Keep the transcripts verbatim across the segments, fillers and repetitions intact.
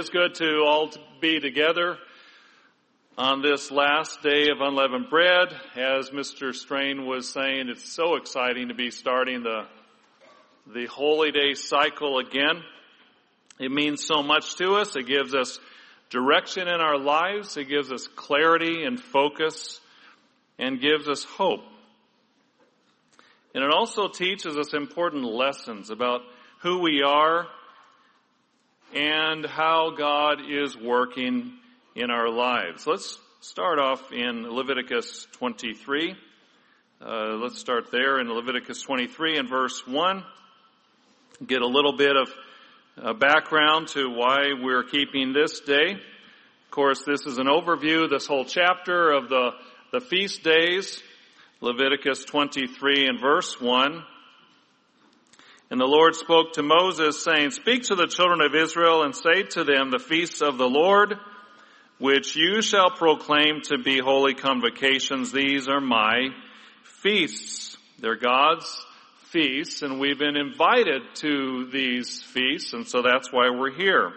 is good to all be together on this last day of unleavened bread. As Mister Strain was saying, it's so exciting to be starting the the Holy Day cycle again. It means so much to us. It gives us direction in our lives. It gives us clarity and focus and gives us hope. And it also teaches us important lessons about who we are and how God is working in our lives. Let's start off in Leviticus twenty-three. Uh, let's start there in Leviticus twenty-three and verse one. Get a little bit of uh, background to why we're keeping this day. Of course, this is an overview, this whole chapter of the, the feast days. Leviticus twenty-three and verse one. And the Lord spoke to Moses, saying, "Speak to the children of Israel and say to them, the feasts of the Lord, which you shall proclaim to be holy convocations, these are my feasts." They're God's feasts, and we've been invited to these feasts, and so that's why we're here.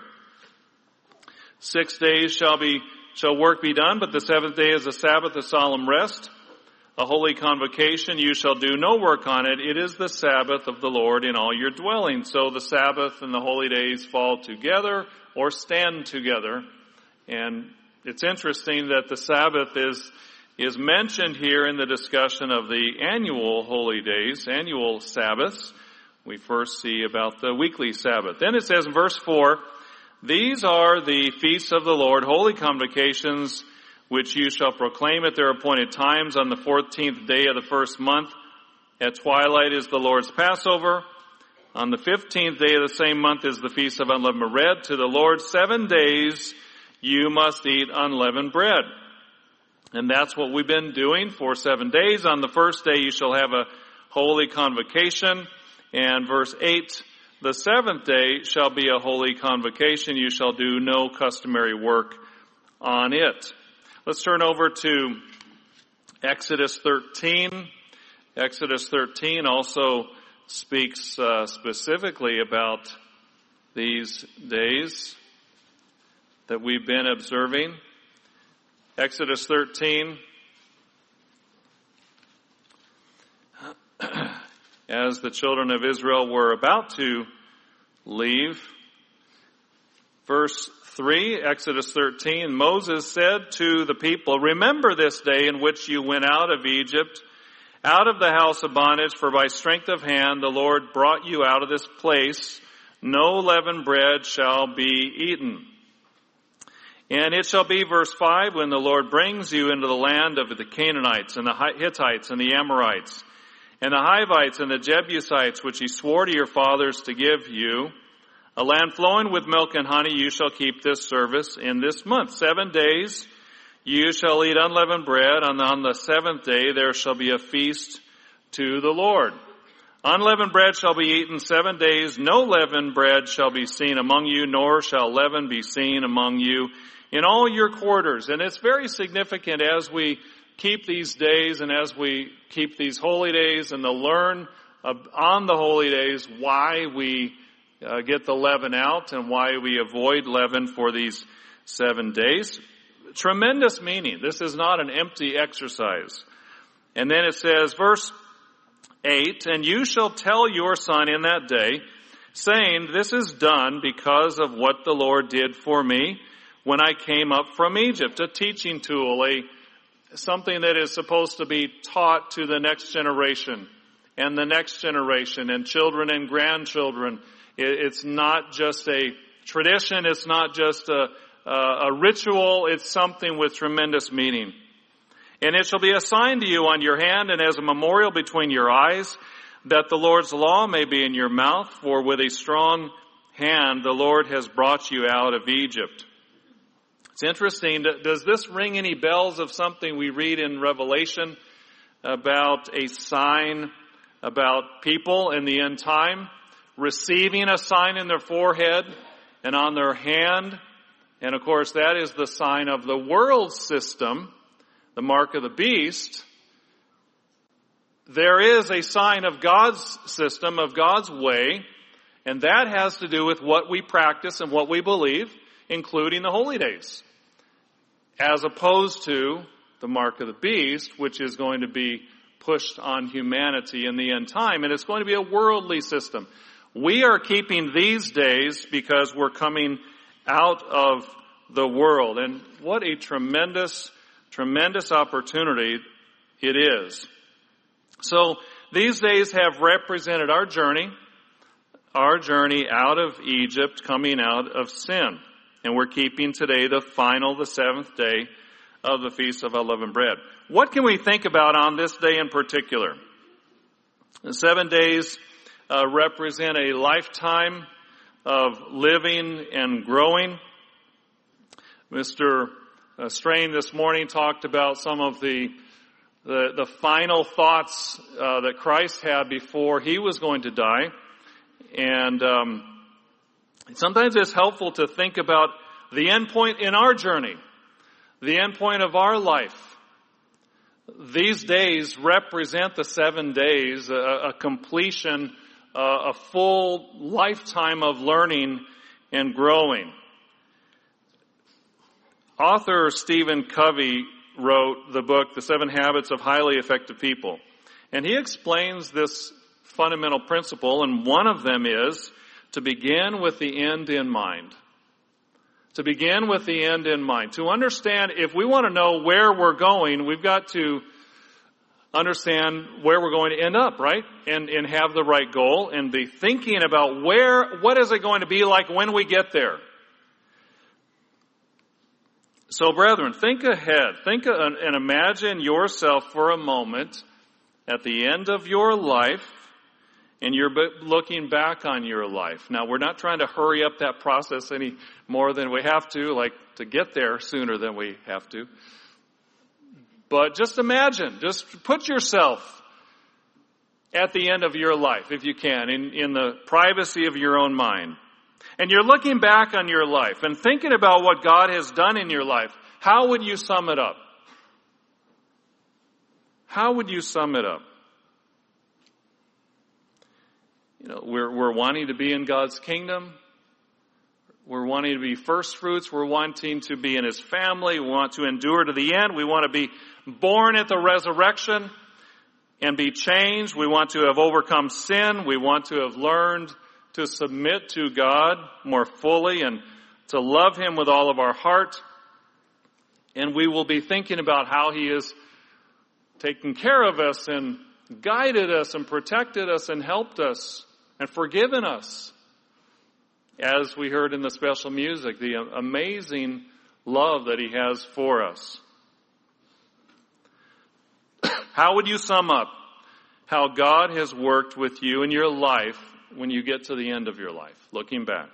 Six days shall be shall work be done, but the seventh day is a Sabbath, a solemn rest, a holy convocation. You shall do no work on it. It is the Sabbath of the Lord in all your dwellings. So the Sabbath and the holy days fall together or stand together. And it's interesting that the Sabbath is is mentioned here in the discussion of the annual holy days, annual Sabbaths. We first see about the weekly Sabbath. Then it says in verse four, "These are the feasts of the Lord, holy convocations, which you shall proclaim at their appointed times. On the fourteenth day of the first month at twilight is the Lord's Passover. On the fifteenth day of the same month is the feast of unleavened bread. To the Lord seven days you must eat unleavened bread." And that's what we've been doing for seven days. On the first day you shall have a holy convocation. And verse eight, "The seventh day shall be a holy convocation. You shall do no customary work on it." Let's turn over to Exodus thirteen. Exodus thirteen also speaks uh, specifically about these days that we've been observing. Exodus thirteen, as the children of Israel were about to leave, verse three, Exodus thirteen, "Moses said to the people, 'Remember this day in which you went out of Egypt, out of the house of bondage, for by strength of hand the Lord brought you out of this place. No leavened bread shall be eaten. And it shall be,' verse five, "when the Lord brings you into the land of the Canaanites and the Hittites and the Amorites and the Hivites and the Jebusites, which he swore to your fathers to give you, a land flowing with milk and honey, you shall keep this service in this month. Seven days you shall eat unleavened bread, and on the seventh day there shall be a feast to the Lord. Unleavened bread shall be eaten seven days. No leavened bread shall be seen among you, nor shall leaven be seen among you in all your quarters." And it's very significant as we keep these days and as we keep these holy days and to learn on the holy days why we Uh, get the leaven out and why we avoid leaven for these seven days. Tremendous meaning. This is not an empty exercise. And then it says, verse eight, "And you shall tell your son in that day, saying, 'This is done because of what the Lord did for me when I came up from Egypt.'" A teaching tool, a something that is supposed to be taught to the next generation and the next generation and children and grandchildren. It's not just a tradition. It's not just a, a, a ritual. It's something with tremendous meaning. "And it shall be a sign to you on your hand and as a memorial between your eyes, that the Lord's law may be in your mouth. For with a strong hand the Lord has brought you out of Egypt." It's interesting. Does this ring any bells of something we read in Revelation about a sign about people in the end time receiving a sign in their forehead and on their hand? And of course, that is the sign of the world system, the mark of the beast. There is a sign of God's system, of God's way, and that has to do with what we practice and what we believe. including the holy days, as opposed to the mark of the beast, which is going to be pushed on humanity in the end time, and it's going to be a worldly system. We are keeping these days because we're coming out of the world, and what a tremendous, tremendous opportunity it is. So these days have represented our journey, our journey out of Egypt, coming out of sin. And we're keeping today the final, the seventh day of the Feast of Unleavened Bread. What can we think about on this day in particular? The seven days uh, represent a lifetime of living and growing. Mister Strain this morning talked about some of the the, the final thoughts uh, that Christ had before he was going to die. And um, sometimes it's helpful to think about the end point in our journey, the end point of our life. These days represent the seven days, a, a completion, uh, a full lifetime of learning and growing. Author Stephen Covey wrote the book, The Seven Habits of Highly Effective People. And he explains this fundamental principle, and one of them is to begin with the end in mind. To begin with the end in mind. To understand, if we want to know where we're going, we've got to understand where we're going to end up, right? And, and have the right goal and be thinking about where, what is it going to be like when we get there? So, brethren, think ahead. Think and imagine yourself for a moment at the end of your life, and you're looking back on your life. Now, we're not trying to hurry up that process any more than we have to, like to get there sooner than we have to. But just imagine, just put yourself at the end of your life, if you can, in, in the privacy of your own mind. And you're looking back on your life and thinking about what God has done in your life. How would you sum it up? How would you sum it up? You know, we're, we're wanting to be in God's kingdom. We're wanting to be first fruits. We're wanting to be in His family. We want to endure to the end. We want to be born at the resurrection and be changed. We want to have overcome sin. We want to have learned to submit to God more fully and to love Him with all of our heart. And we will be thinking about how He has taken care of us and guided us and protected us and helped us and forgiven us. As we heard in the special music, the amazing love that He has for us. How would you sum up how God has worked with you in your life when you get to the end of your life, looking back?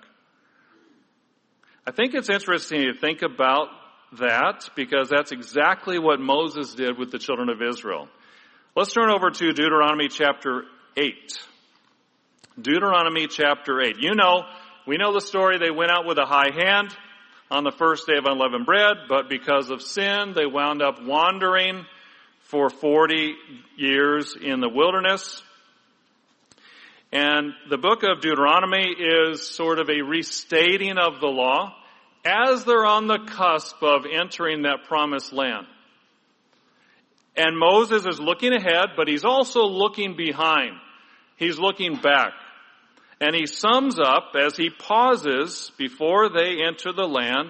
I think it's interesting to think about that because that's exactly what Moses did with the children of Israel. Let's turn over to Deuteronomy chapter eight. Deuteronomy chapter eight. You know, we know the story. They went out with a high hand on the first day of unleavened bread, but because of sin, they wound up wandering for forty years in the wilderness. And the book of Deuteronomy is sort of a restating of the law as they're on the cusp of entering that promised land. And Moses is looking ahead, but he's also looking behind. He's looking back. And he sums up, as he pauses before they enter the land,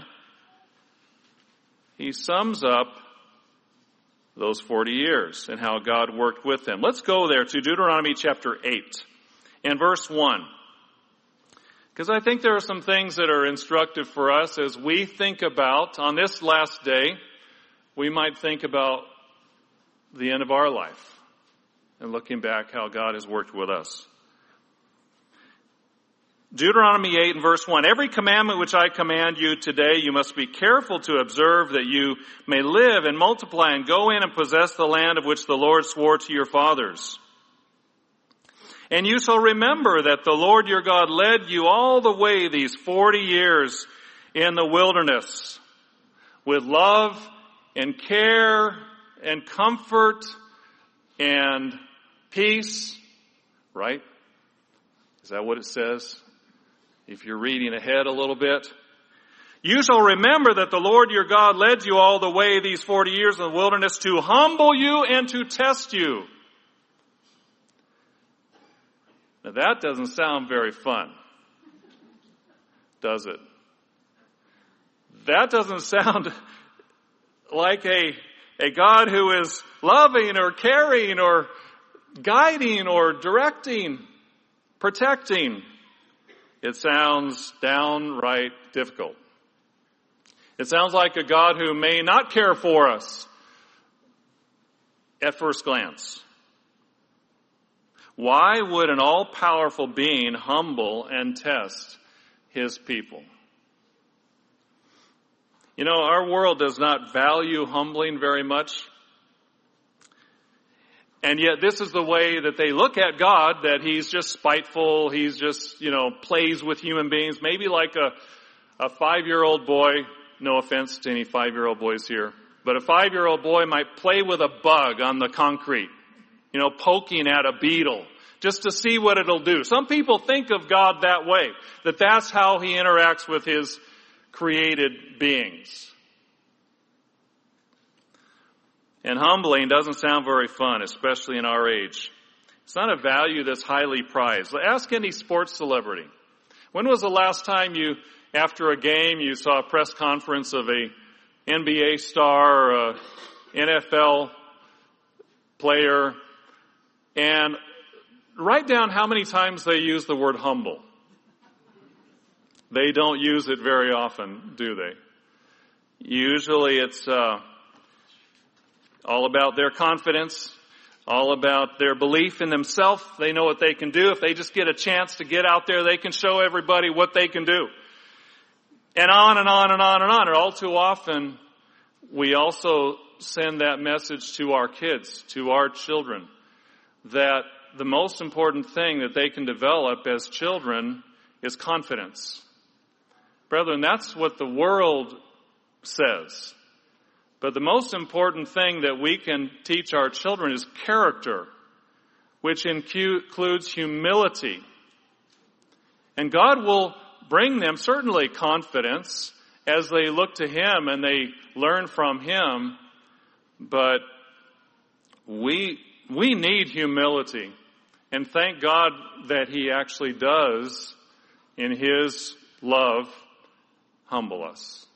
he sums up those forty years and how God worked with them. Let's go there to Deuteronomy chapter eight. In verse one, because I think there are some things that are instructive for us as we think about, on this last day, we might think about the end of our life and looking back how God has worked with us. Deuteronomy eight and verse one, every commandment which I command you today, you must be careful to observe that you may live and multiply and go in and possess the land of which the Lord swore to your fathers. And you shall remember that the Lord your God led you all the way these forty years in the wilderness with love and care and comfort and peace, right? Is that what it says? If you're reading ahead a little bit. You shall remember that the Lord your God led you all the way these forty years in the wilderness to humble you and to test you. Now that doesn't sound very fun, does it? That doesn't sound like a, a God who is loving or caring or guiding or directing, protecting. It sounds downright difficult. It sounds like a God who may not care for us at first glance. Why would an all-powerful being humble and test his people? You know, our world does not value humbling very much. And yet this is the way that they look at God, that he's just spiteful, he's just, you know, plays with human beings. Maybe like a, a five-year-old boy, no offense to any five-year-old boys here, but a five-year-old boy might play with a bug on the concrete, you know, poking at a beetle, just to see what it'll do. Some people think of God that way, that that's how he interacts with his created beings. And humbling doesn't sound very fun, especially in our age. It's not a value that's highly prized. Ask any sports celebrity. When was the last time you, after a game, you saw a press conference of a N B A star or a N F L player, and write down how many times they use the word humble? They don't use it very often, do they? Usually it's uh, all about their confidence, all about their belief in themselves. They know what they can do. If they just get a chance to get out there, they can show everybody what they can do. And on and on and on and on. And all too often, we also send that message to our kids, to our children, that the most important thing that they can develop as children is confidence. Brethren, that's what the world says. But the most important thing that we can teach our children is character, which includes humility. And God will bring them certainly confidence as they look to him and they learn from him. But we, we need humility. And thank God that he actually does, in his love, humble us.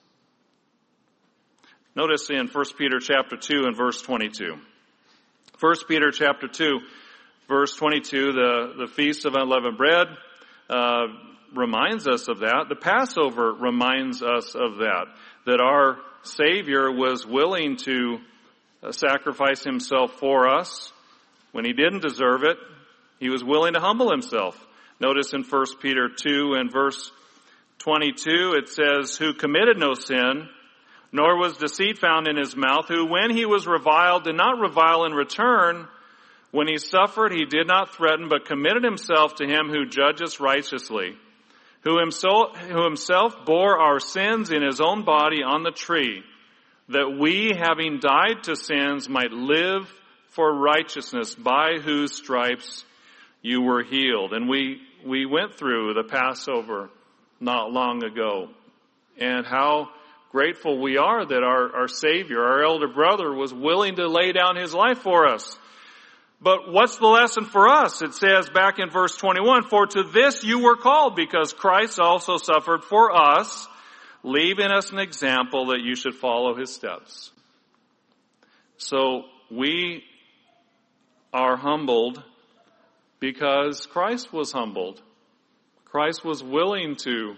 Notice in First Peter chapter two and verse twenty-two. First Peter chapter two, verse twenty-two, the, the Feast of Unleavened Bread uh, reminds us of that. The Passover reminds us of that, that our Savior was willing to uh, sacrifice himself for us when he didn't deserve it. He was willing to humble himself. Notice in First Peter two and verse twenty-two, it says, who committed no sin, nor was deceit found in his mouth, who when he was reviled did not revile in return. When he suffered, he did not threaten, but committed himself to him who judges righteously, who himself, who himself bore our sins in his own body on the tree, that we, having died to sins, might live for righteousness, by whose stripes you were healed. And we, we went through the Passover not long ago, and how grateful we are that our, our Savior, our elder brother, was willing to lay down his life for us. But what's the lesson for us? It says back in verse twenty-one, for to this you were called, because Christ also suffered for us, leaving us an example that you should follow his steps. So we are humbled because Christ was humbled. Christ was willing to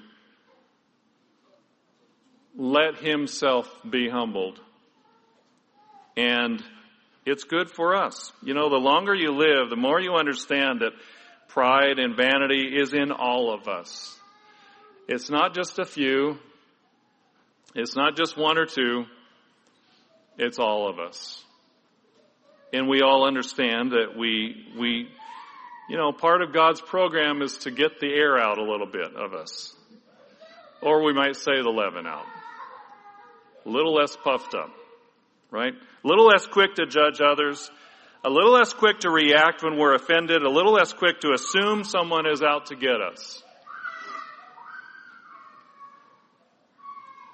let himself be humbled. And it's good for us. You know, the longer you live, the more you understand that pride and vanity is in all of us. It's not just a few. It's not just one or two. It's all of us. And we all understand that we, we, you know, part of God's program is to get the air out a little bit of us. Or we might say the leaven out. A little less puffed up, right? A little less quick to judge others. A little less quick to react when we're offended. A little less quick to assume someone is out to get us.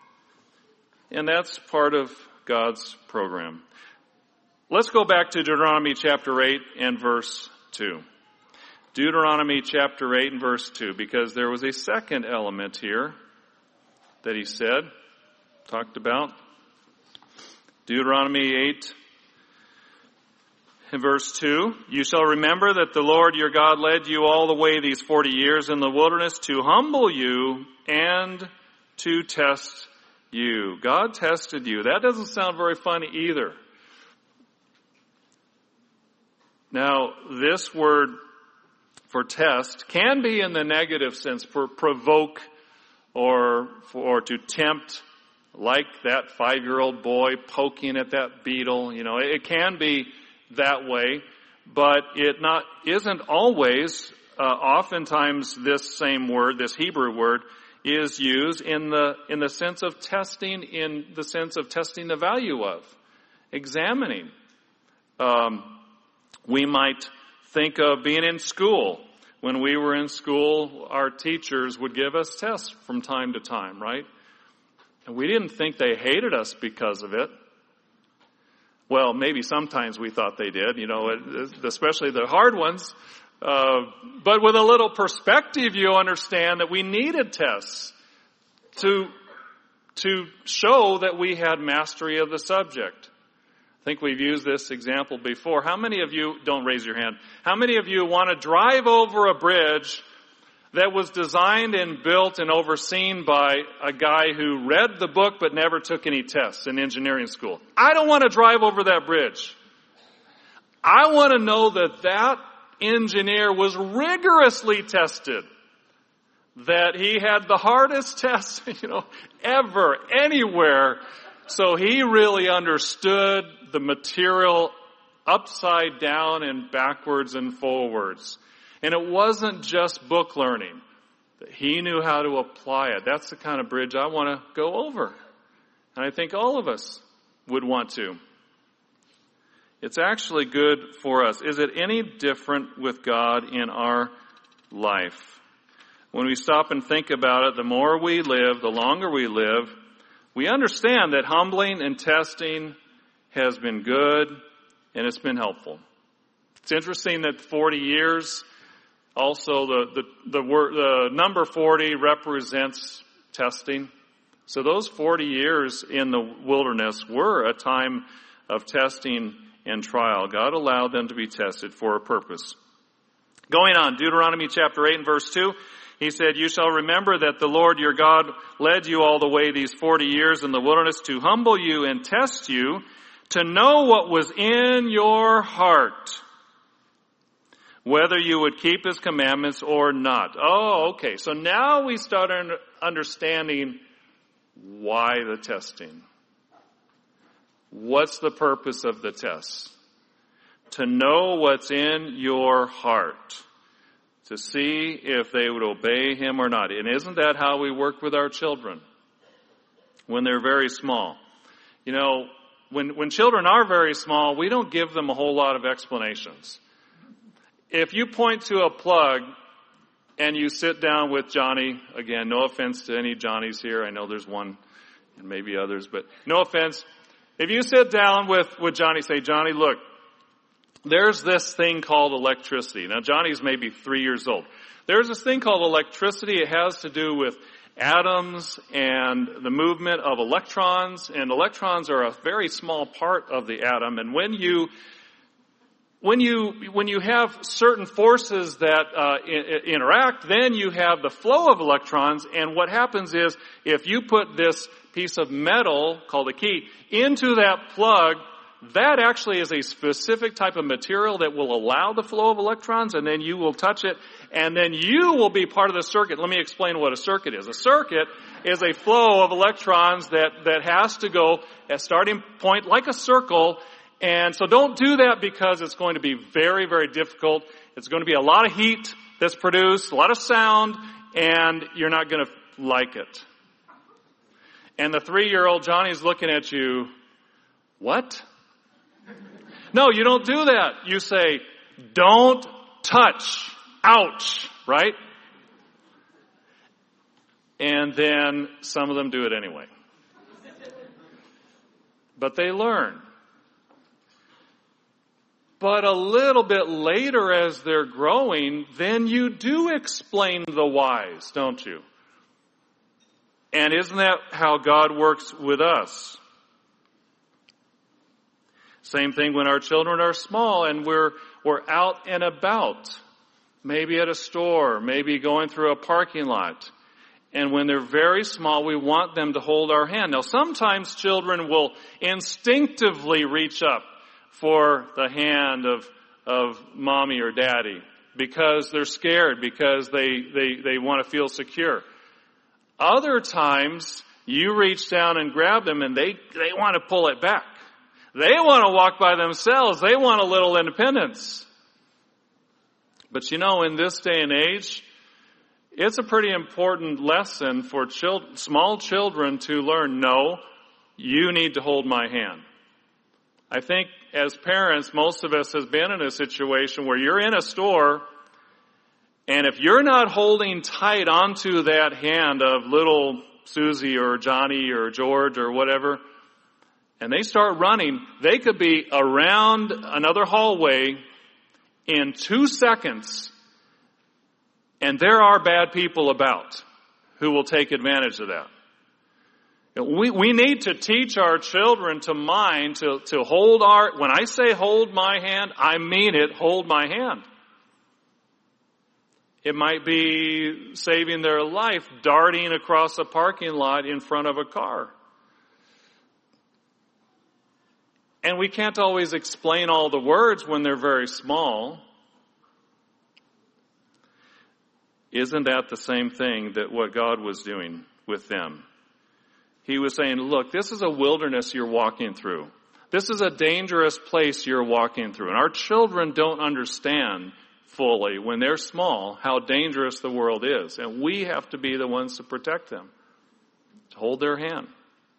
And that's part of God's program. Let's go back to Deuteronomy chapter eight and verse two. Deuteronomy chapter eight and verse two, because there was a second element here that he said, talked about. Deuteronomy eight and verse two, you shall remember that the Lord your God led you all the way these forty years in the wilderness to humble you and to test you. God tested you. That doesn't sound very funny either. Now, this word for test can be in the negative sense, for provoke or for to tempt, like that five-year-old boy poking at that beetle. You know, it can be that way, but it not isn't always. Uh, oftentimes, this same word, this Hebrew word, is used in the in the sense of testing, in the sense of testing the value of, examining. Um, we might think of being in school. When we were in school, our teachers would give us tests from time to time, right? And we didn't think they hated us because of it. Well, maybe sometimes we thought they did, you know, especially the hard ones. Uh, but with a little perspective, you understand that we needed tests to, to show that we had mastery of the subject. I think we've used this example before. How many of you, don't raise your hand, how many of you want to drive over a bridge that was designed and built and overseen by a guy who read the book but never took any tests in engineering school? I don't want to drive over that bridge. I want to know that that engineer was rigorously tested, that he had the hardest test, you know, ever, anywhere. So he really understood the material upside down and backwards and forwards. And it wasn't just book learning. He knew how to apply it. That's the kind of bridge I want to go over. And I think all of us would want to. It's actually good for us. Is it any different with God in our life? When we stop and think about it, the more we live, the longer we live, we understand that humbling and testing has been good and it's been helpful. It's interesting that forty years, also the, the, the, word, the number forty represents testing. So those forty years in the wilderness were a time of testing and trial. God allowed them to be tested for a purpose. Going on, Deuteronomy chapter eight and verse two, he said, you shall remember that the Lord your God led you all the way these forty years in the wilderness to humble you and test you, to know what was in your heart, whether you would keep his commandments or not. Oh, okay. So now we start understanding why the testing. What's the purpose of the test? To know what's in your heart. To see if they would obey him or not. And isn't that how we work with our children when they're very small? You know, when, when children are very small, we don't give them a whole lot of explanations. If you point to a plug and you sit down with Johnny, again, no offense to any Johnnies here. I know there's one and maybe others, but no offense. If you sit down with, with Johnny, say, Johnny, look, there's this thing called electricity. Now, Johnny's maybe three years old. There's this thing called electricity. It has to do with atoms and the movement of electrons. And electrons are a very small part of the atom. And when you when you when you have certain forces that uh, I- interact, then you have the flow of electrons. And what happens is, if you put this piece of metal called a key into that plug, that actually is a specific type of material that will allow the flow of electrons, and then you will touch it, and then you will be part of the circuit. Let me explain what a circuit is. A circuit is a flow of electrons that, that has to go at a starting point like a circle, and so don't do that because it's going to be very, very difficult. It's going to be a lot of heat that's produced, a lot of sound, and you're not going to like it. And the three-year-old Johnny's looking at you, what? No, you don't do that. You say, don't touch. Ouch. Right? And then some of them do it anyway. but they learn. But a little bit later as they're growing, then you do explain the whys, don't you? And isn't that how God works with us? Same thing when our children are small and we're we're out and about, maybe at a store, maybe going through a parking lot. And when they're very small, we want them to hold our hand. Now, sometimes children will instinctively reach up for the hand of of mommy or daddy because they're scared, because they, they, they want to feel secure. Other times, you reach down and grab them and they, they want to pull it back. They want to walk by themselves. They want a little independence. But you know, in this day and age, it's a pretty important lesson for children, small children to learn, no, you need to hold my hand. I think as parents, most of us has been in a situation where you're in a store, and if you're not holding tight onto that hand of little Susie or Johnny or George or whatever, and they start running, they could be around another hallway in two seconds, and there are bad people about who will take advantage of that. We, we need to teach our children to mind, to, to hold our, when I say hold my hand, I mean it, hold my hand. It might be saving their life, darting across a parking lot in front of a car. And we can't always explain all the words when they're very small. Isn't that the same thing that what God was doing with them? He was saying, look, this is a wilderness you're walking through. This is a dangerous place you're walking through. And our children don't understand fully, when they're small, how dangerous the world is. And we have to be the ones to protect them, to hold their hand.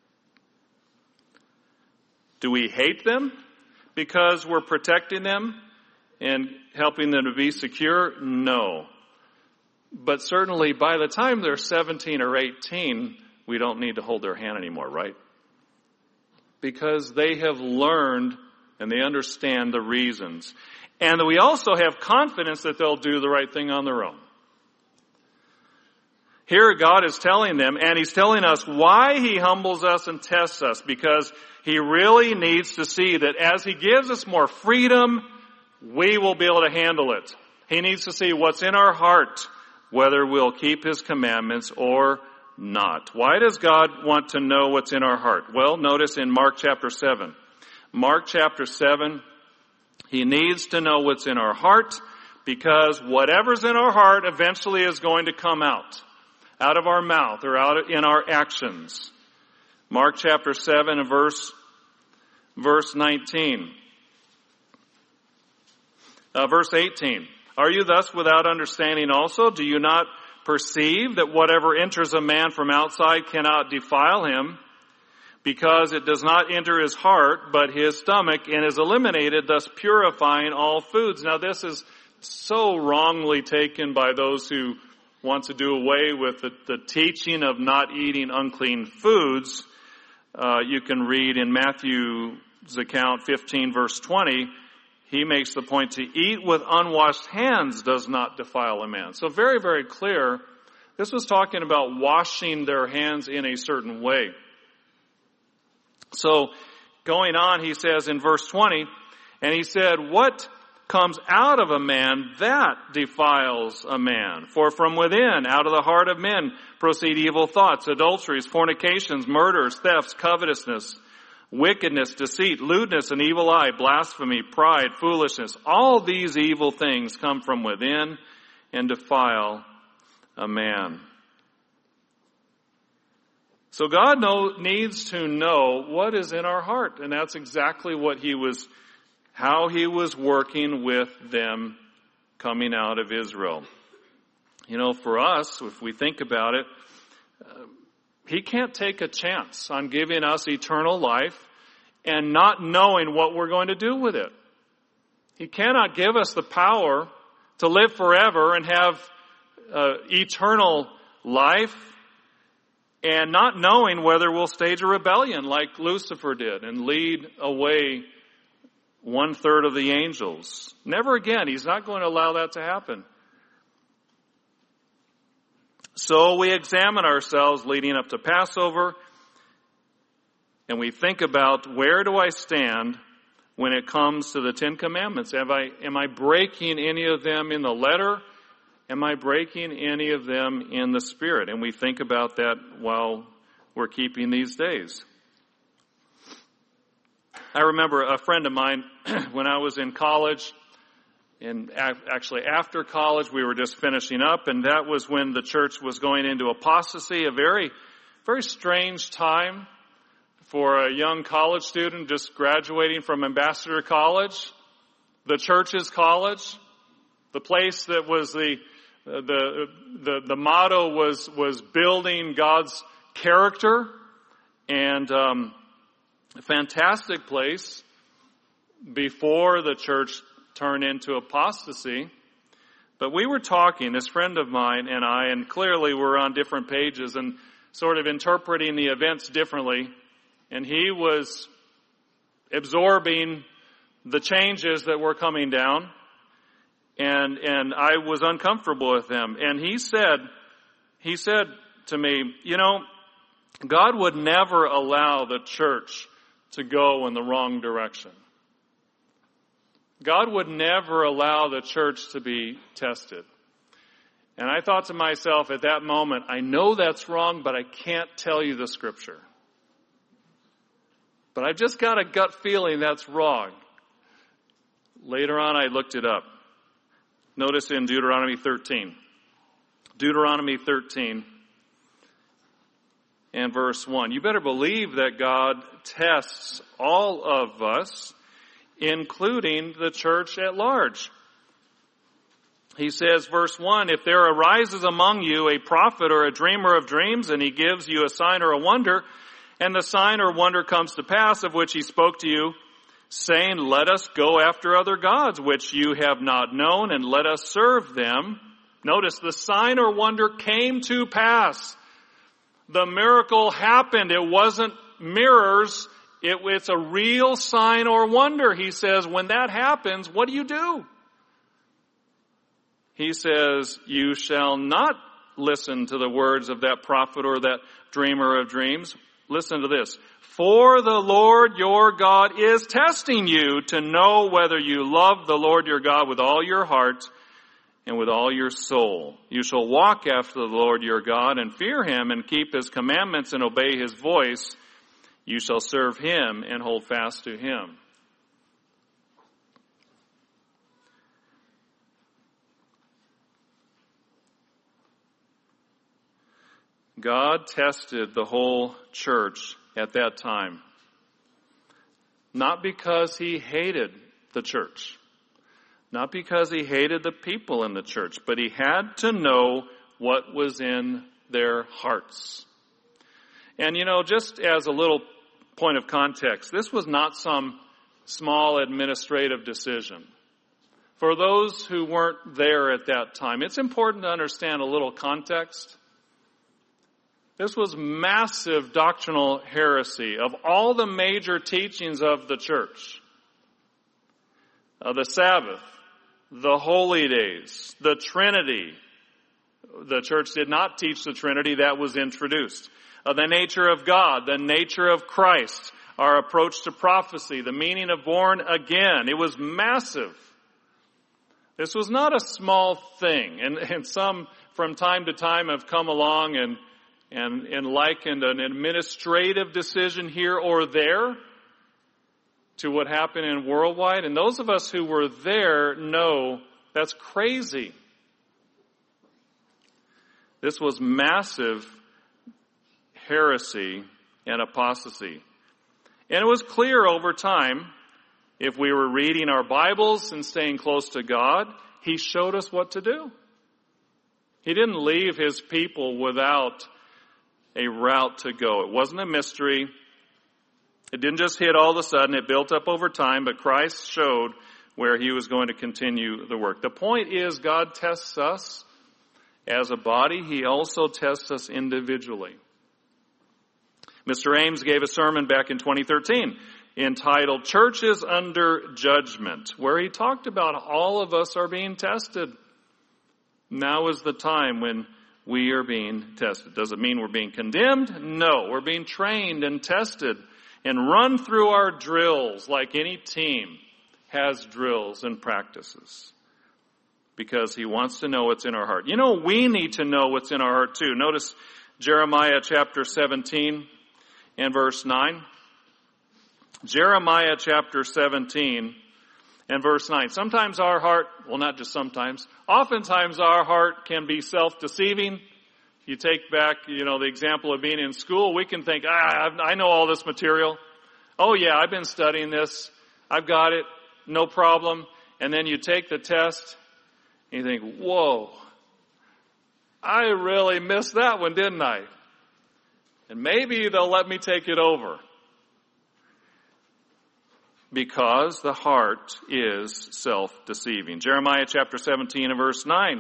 Do we hate them because we're protecting them and helping them to be secure? No. But certainly by the time they're seventeen or eighteen, we don't need to hold their hand anymore, right? Because they have learned and they understand the reasons. And we also have confidence that they'll do the right thing on their own. Here God is telling them, and He's telling us why He humbles us and tests us, because He really needs to see that as He gives us more freedom, we will be able to handle it. He needs to see what's in our heart, whether we'll keep His commandments or not. Why does God want to know what's in our heart? Well, notice in Mark chapter seven. Mark chapter seven, He needs to know what's in our heart, because whatever's in our heart eventually is going to come out. Out of our mouth or out in our actions. Mark chapter seven and verse, verse nineteen. Uh, verse eighteen. Are you thus without understanding also? Do you not perceive that whatever enters a man from outside cannot defile him, because it does not enter his heart, but his stomach, and is eliminated, thus purifying all foods? Now this is so wrongly taken by those who want to do away with the, the teaching of not eating unclean foods. Uh, you can read in Matthew's account fifteen verse twenty, he makes the point, to eat with unwashed hands does not defile a man. So very, very clear, this was talking about washing their hands in a certain way. So going on, he says in verse twenty, and he said, what comes out of a man, that defiles a man. For from within, out of the heart of men, proceed evil thoughts, adulteries, fornications, murders, thefts, covetousness, wickedness, deceit, lewdness, an evil eye, blasphemy, pride, foolishness. All these evil things come from within and defile a man. So God know, needs to know what is in our heart. And that's exactly what he was, how he was working with them coming out of Israel. You know, for us, if we think about it, uh, he can't take a chance on giving us eternal life and not knowing what we're going to do with it. He cannot give us the power to live forever and have uh, eternal life and not knowing whether we'll stage a rebellion like Lucifer did and lead away one third of the angels. Never again. He's not going to allow that to happen. So we examine ourselves leading up to Passover, and we think about, where do I stand when it comes to the Ten Commandments? Am I, am I breaking any of them in the letter? Am I breaking any of them in the spirit? And we think about that while we're keeping these days. I remember a friend of mine when I was in college, and actually after college, we were just finishing up, and that was when the church was going into apostasy, a very, very strange time for a young college student just graduating from Ambassador College, the church's college, the place that was the the the, the motto was was building God's character, and um, a fantastic place before the church turned into apostasy. But we were talking, this friend of mine and I, and clearly we're on different pages and sort of interpreting the events differently. And he was absorbing the changes that were coming down. And, and I was uncomfortable with them. And he said, he said to me, you know, God would never allow the church to go in the wrong direction. God would never allow the church to be tested. And I thought to myself at that moment, I know that's wrong, but I can't tell you the scripture. But I've just got a gut feeling that's wrong. Later on, I looked it up. Notice in Deuteronomy thirteen. Deuteronomy thirteen and verse one. You better believe that God tests all of us, including the church at large. He says, verse one, if there arises among you a prophet or a dreamer of dreams, and he gives you a sign or a wonder, and the sign or wonder comes to pass of which he spoke to you, saying, let us go after other gods, which you have not known, and let us serve them. Notice, the sign or wonder came to pass. The miracle happened. It wasn't mirrors. It, it's a real sign or wonder. He says, when that happens, what do you do? He says, you shall not listen to the words of that prophet or that dreamer of dreams. Listen to this. For the Lord your God is testing you to know whether you love the Lord your God with all your heart and with all your soul. You shall walk after the Lord your God and fear him and keep his commandments and obey his voice. You shall serve him and hold fast to him. God tested the whole church at that time. Not because he hated the church. Not because he hated the people in the church. But he had to know what was in their hearts. And you know, just as a little point of context, this was not some small administrative decision. For those who weren't there at that time, it's important to understand a little context. This was massive doctrinal heresy of all the major teachings of the church. Uh, the Sabbath, the holy days, the Trinity. The church did not teach the Trinity. That was introduced. Uh, the nature of God, the nature of Christ, our approach to prophecy, the meaning of born again. It was massive. This was not a small thing. And, and some from time to time have come along and And, and likened an administrative decision here or there to what happened in worldwide. And those of us who were there know that's crazy. This was massive heresy and apostasy. And it was clear over time, if we were reading our Bibles and staying close to God, he showed us what to do. He didn't leave his people without a route to go. It wasn't a mystery. It didn't just hit all of a sudden. It built up over time, but Christ showed where he was going to continue the work. The point is, God tests us as a body. He also tests us individually. Mister Ames gave a sermon back in twenty thirteen entitled Churches Under Judgment, where he talked about all of us are being tested. Now is the time when we are being tested. Does it mean we're being condemned? No, we're being trained and tested and run through our drills like any team has drills and practices, because he wants to know what's in our heart. You know, we need to know what's in our heart too. Notice Jeremiah chapter seventeen and verse nine. Jeremiah chapter seventeen and verse nine. Sometimes our heart, well, not just sometimes, oftentimes our heart can be self-deceiving. You take back, you know, the example of being in school, we can think, ah, I know all this material. Oh yeah, I've been studying this. I've got it. No problem. And then you take the test and you think, whoa, I really missed that one, didn't I? And maybe they'll let me take it over. Because the heart is self-deceiving. Jeremiah chapter seventeen and verse nine.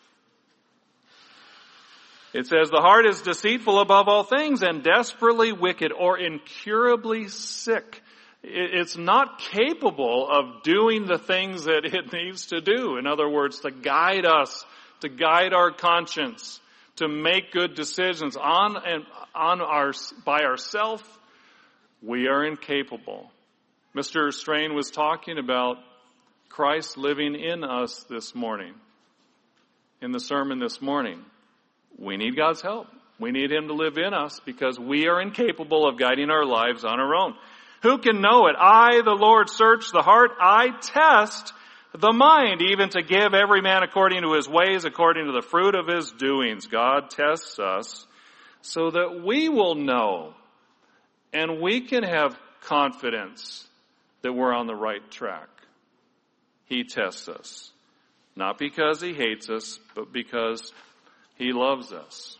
It says, the heart is deceitful above all things and desperately wicked, or incurably sick. It's not capable of doing the things that it needs to do. In other words, to guide us, to guide our conscience, to make good decisions on and on our by ourselves. We are incapable. Mister Strain was talking about Christ living in us this morning, in the sermon this morning. We need God's help. We need Him to live in us because we are incapable of guiding our lives on our own. Who can know it? I, the Lord, search the heart. I test the mind, even to give every man according to his ways, according to the fruit of his doings. God tests us so that we will know and we can have confidence that we're on the right track. He tests us. Not because He hates us, but because He loves us.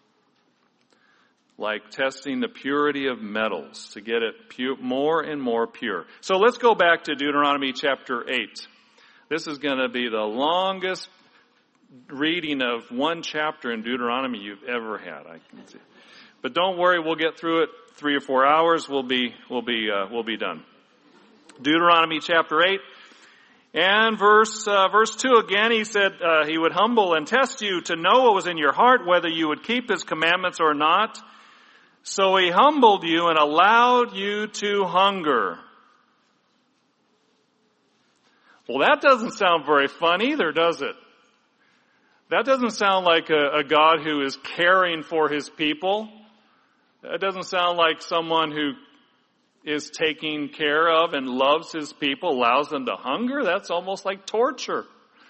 Like testing the purity of metals to get it pure, more and more pure. So let's go back to Deuteronomy chapter eight. This is going to be the longest reading of one chapter in Deuteronomy you've ever had, I can see. But don't worry, we'll get through it. Three or four hours, we'll be we'll be uh, we'll be done. Deuteronomy chapter eight and verse uh, verse two again. He said uh, He would humble and test you to know what was in your heart, whether you would keep His commandments or not. So He humbled you and allowed you to hunger. Well, that doesn't sound very fun either, does it? That doesn't sound like a, a God who is caring for His people. That doesn't sound like someone who is taking care of and loves His people, allows them to hunger. That's almost like torture.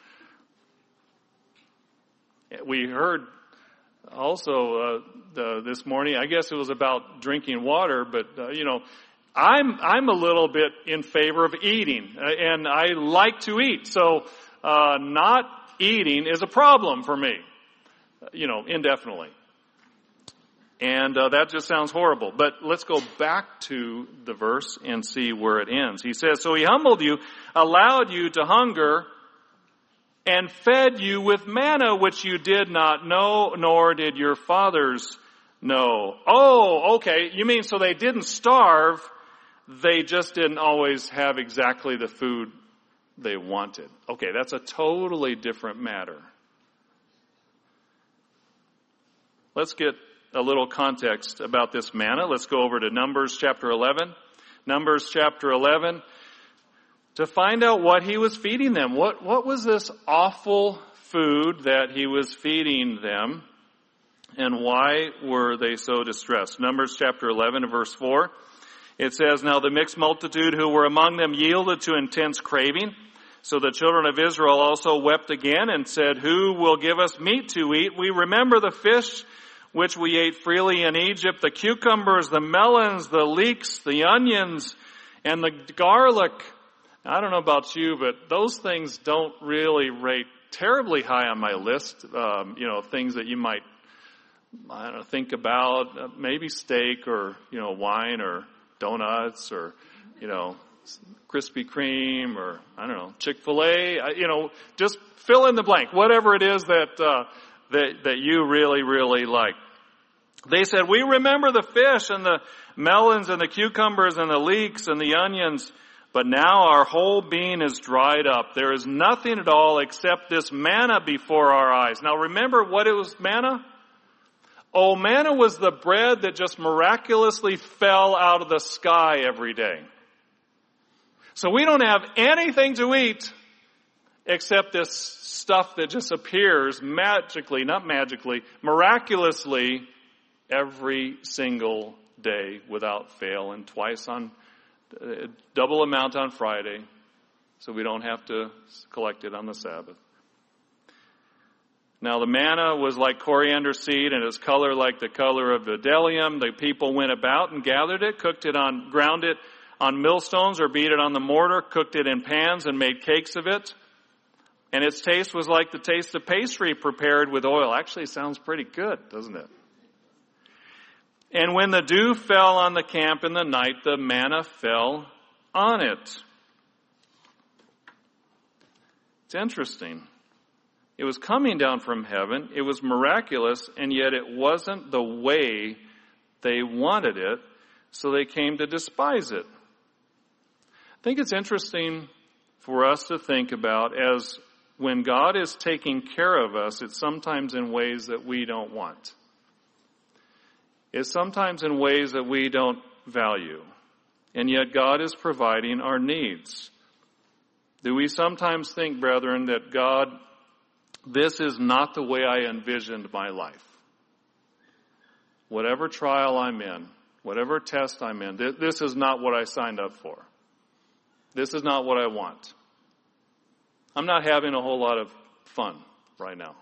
We heard also uh, the, this morning, I guess it was about drinking water, but uh, you know, I'm I'm a little bit in favor of eating, uh, and I like to eat. So uh, not eating is a problem for me, you know, indefinitely. And uh, that just sounds horrible. But let's go back to the verse and see where it ends. He says, so He humbled you, allowed you to hunger, and fed you with manna which you did not know, nor did your fathers know. Oh, okay. You mean so they didn't starve, they just didn't always have exactly the food they wanted. Okay, that's a totally different matter. Let's get a little context about this manna. Let's go over to Numbers chapter eleven. Numbers chapter eleven. To find out what He was feeding them. What, what was this awful food that He was feeding them? And why were they so distressed? Numbers chapter eleven and verse four. It says, now the mixed multitude who were among them yielded to intense craving. So the children of Israel also wept again and said, who will give us meat to eat? We remember the fish which we ate freely in Egypt, the cucumbers, the melons, the leeks, the onions, and the garlic. I don't know about you, but those things don't really rate terribly high on my list. Um, you know, things that you might, I don't know, think about. Uh, maybe steak or, you know, wine or donuts or, you know, Krispy Kreme or, I don't know, Chick-fil-A. I, you know, just fill in the blank. Whatever it is that, uh, that, that you really, really like. They said, we remember the fish and the melons and the cucumbers and the leeks and the onions, but now our whole being is dried up. There is nothing at all except this manna before our eyes. Now remember what it was manna? Oh, manna was the bread that just miraculously fell out of the sky every day. So we don't have anything to eat except this stuff that just appears magically, not magically, miraculously every single day without fail, and twice on, uh, double amount on Friday, so we don't have to collect it on the Sabbath. Now the manna was like coriander seed, and its color like the color of bdellium. The people went about and gathered it, cooked it on, ground it on millstones or beat it on the mortar, cooked it in pans and made cakes of it. And its taste was like the taste of pastry prepared with oil. Actually, sounds pretty good, doesn't it? And when the dew fell on the camp in the night, the manna fell on it. It's interesting. It was coming down from heaven. It was miraculous, and yet it wasn't the way they wanted it, so they came to despise it. I think it's interesting for us to think about as when God is taking care of us, it's sometimes in ways that we don't want. It's sometimes in ways that we don't value. And yet God is providing our needs. Do we sometimes think, brethren, that God, this is not the way I envisioned my life? Whatever trial I'm in, whatever test I'm in, this is not what I signed up for. This is not what I want. I'm not having a whole lot of fun right now.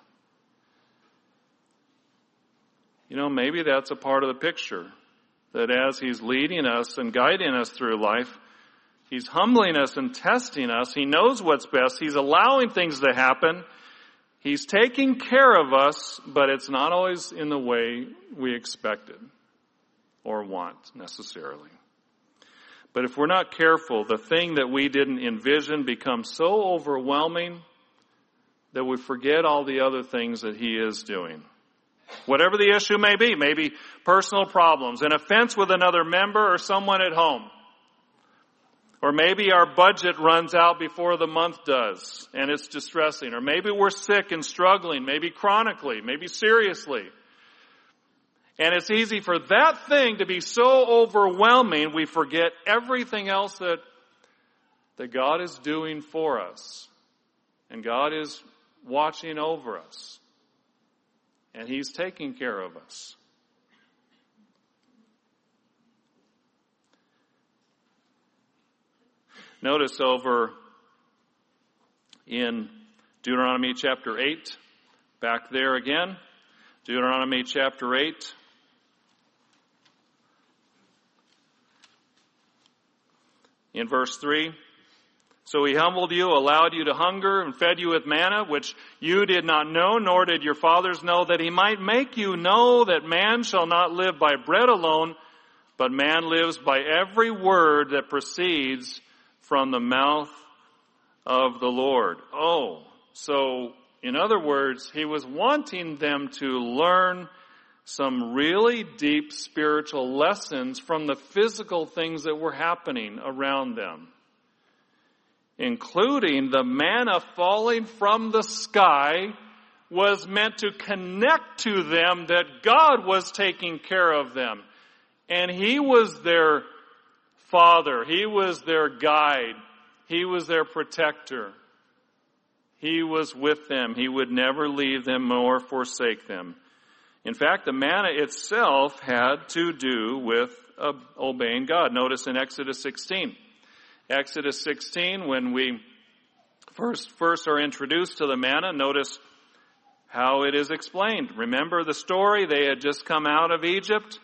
You know, maybe that's a part of the picture. That as He's leading us and guiding us through life, He's humbling us and testing us. He knows what's best. He's allowing things to happen. He's taking care of us, but it's not always in the way we expected or want necessarily. But if we're not careful, the thing that we didn't envision becomes so overwhelming that we forget all the other things that He is doing. Whatever the issue may be, maybe personal problems, an offense with another member or someone at home. Or maybe our budget runs out before the month does and it's distressing. Or maybe we're sick and struggling, maybe chronically, maybe seriously. And it's easy for that thing to be so overwhelming, we forget everything else that, that God is doing for us. And God is watching over us. And He's taking care of us. Notice over in Deuteronomy chapter eight, back there again, Deuteronomy chapter eight. In verse three, so He humbled you, allowed you to hunger, and fed you with manna, which you did not know, nor did your fathers know, that He might make you know that man shall not live by bread alone, but man lives by every word that proceeds from the mouth of the Lord. Oh, so in other words, He was wanting them to learn some really deep spiritual lessons from the physical things that were happening around them, including the manna falling from the sky was meant to connect to them that God was taking care of them. And He was their Father. He was their guide. He was their protector. He was with them. He would never leave them nor forsake them. In fact, the manna itself had to do with uh, obeying God. Notice in Exodus sixteen. Exodus sixteen, when we first, first are introduced to the manna, notice how it is explained. Remember the story? They had just come out of Egypt.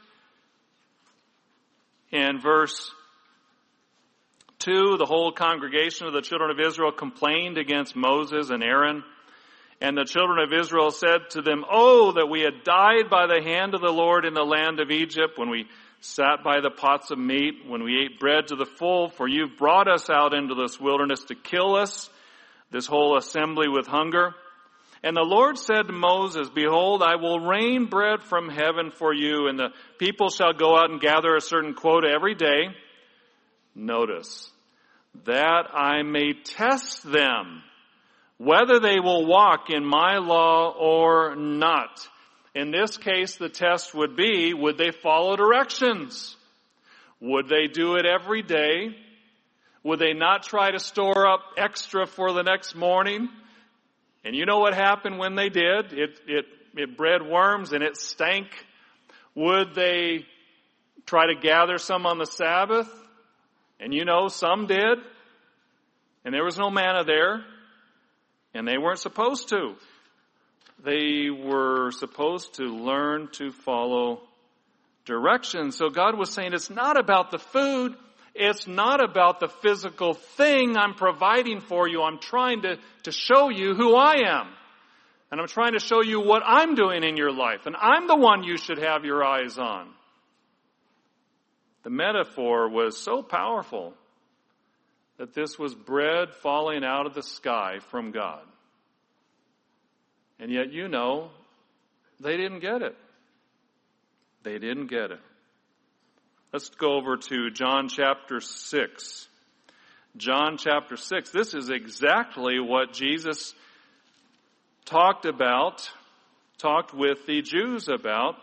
In verse two, the whole congregation of the children of Israel complained against Moses and Aaron. And the children of Israel said to them, "Oh, that we had died by the hand of the Lord in the land of Egypt, when we sat by the pots of meat, when we ate bread to the full, for you've brought us out into this wilderness to kill us, this whole assembly with hunger." And the Lord said to Moses, behold, I will rain bread from heaven for you, and the people shall go out and gather a certain quota every day. Notice, that I may test them, whether they will walk in my law or not. In this case, the test would be, would they follow directions? Would they do it every day? Would they not try to store up extra for the next morning? And you know what happened when they did? It, it, it bred worms and it stank. Would they try to gather some on the Sabbath? And you know, some did. And there was no manna there. And they weren't supposed to. They were supposed to learn to follow directions. So God was saying, it's not about the food. It's not about the physical thing I'm providing for you. I'm trying to, to show you who I am. And I'm trying to show you what I'm doing in your life. And I'm the one you should have your eyes on. The metaphor was so powerful that this was bread falling out of the sky from God. And yet, you know, they didn't get it. They didn't get it. Let's go over to John chapter six. John chapter six. This is exactly what Jesus talked about, talked with the Jews about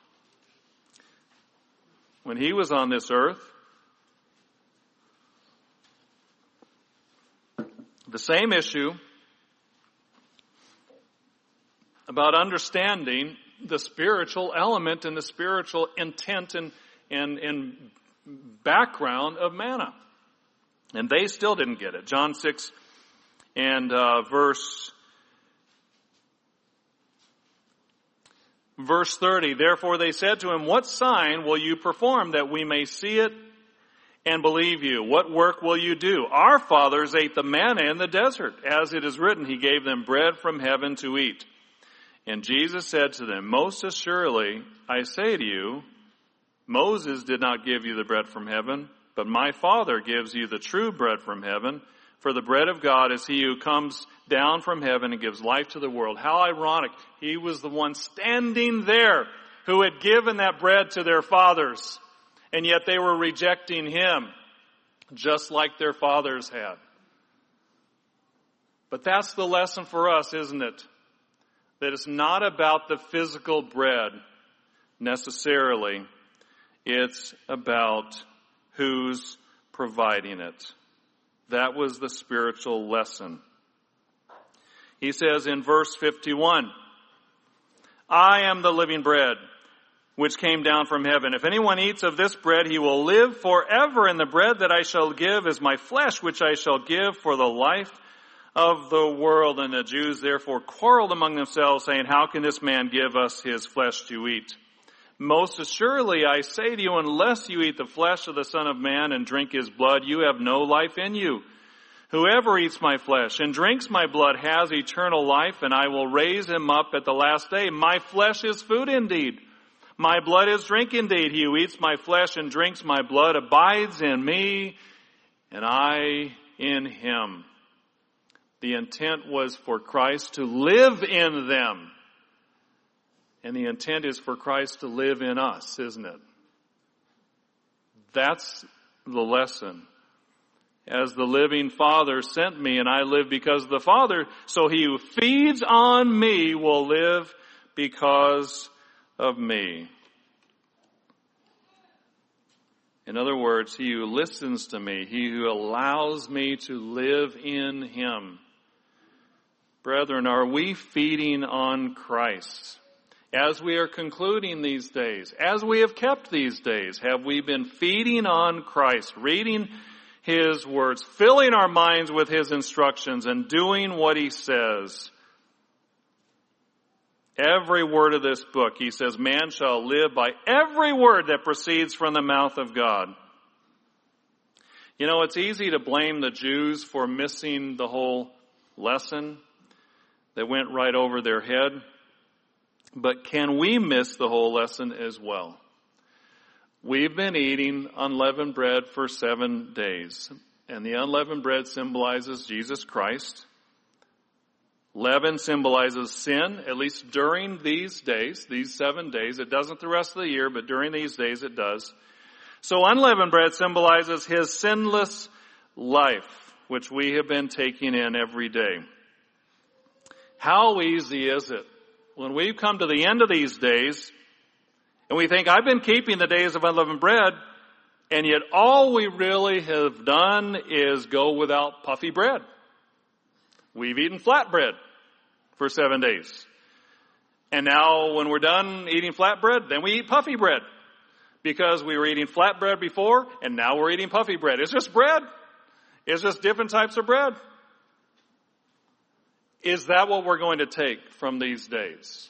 when he was on this earth. The same issue about understanding the spiritual element and the spiritual intent and And, and background of manna. And they still didn't get it. John six and uh, verse verse thirty. Therefore they said to him, what sign will you perform that we may see it and believe you? What work will you do? Our fathers ate the manna in the desert. As it is written, he gave them bread from heaven to eat. And Jesus said to them, most assuredly, I say to you, Moses did not give you the bread from heaven, but my Father gives you the true bread from heaven. For the bread of God is he who comes down from heaven and gives life to the world. How ironic. He was the one standing there who had given that bread to their fathers. And yet they were rejecting him, just like their fathers had. But that's the lesson for us, isn't it? That it's not about the physical bread necessarily. It's about who's providing it. That was the spiritual lesson. He says in verse fifty-one, I am the living bread which came down from heaven. If anyone eats of this bread, he will live forever. And the bread that I shall give is my flesh, which I shall give for the life of the world. And the Jews therefore quarreled among themselves, saying, how can this man give us his flesh to eat? Most assuredly, I say to you, unless you eat the flesh of the Son of Man and drink his blood, you have no life in you. Whoever eats my flesh and drinks my blood has eternal life, and I will raise him up at the last day. My flesh is food indeed. My blood is drink indeed. He who eats my flesh and drinks my blood abides in me, and I in him. The intent was for Christ to live in them. And the intent is for Christ to live in us, isn't it? That's the lesson. As the living Father sent me, and I live because of the Father, so he who feeds on me will live because of me. In other words, he who listens to me, he who allows me to live in him. Brethren, are we feeding on Christ? As we are concluding these days, as we have kept these days, have we been feeding on Christ, reading his words, filling our minds with his instructions, and doing what he says? Every word of this book, he says, man shall live by every word that proceeds from the mouth of God. You know, it's easy to blame the Jews for missing the whole lesson that went right over their head. But can we miss the whole lesson as well? We've been eating unleavened bread for seven days. And the unleavened bread symbolizes Jesus Christ. Leaven symbolizes sin, at least during these days, these seven days. It doesn't the rest of the year, but during these days it does. So unleavened bread symbolizes his sinless life, which we have been taking in every day. How easy is it when we've come to the end of these days and we think, I've been keeping the days of unleavened bread, and yet all we really have done is go without puffy bread. We've eaten flatbread for seven days. And now when we're done eating flatbread, then we eat puffy bread. Because we were eating flatbread before, and now we're eating puffy bread. It's just bread. It's just different types of bread. Is that what we're going to take from these days?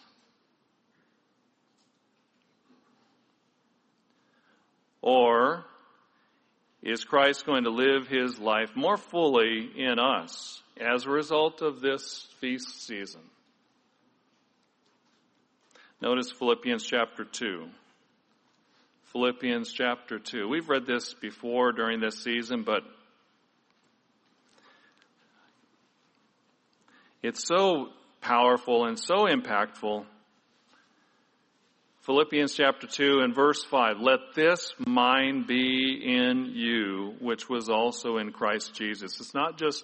Or is Christ going to live his life more fully in us as a result of this feast season? Notice Philippians chapter two. Philippians chapter two. We've read this before during this season, but it's so powerful and so impactful. Philippians chapter two and verse five. Let this mind be in you, which was also in Christ Jesus. It's not just,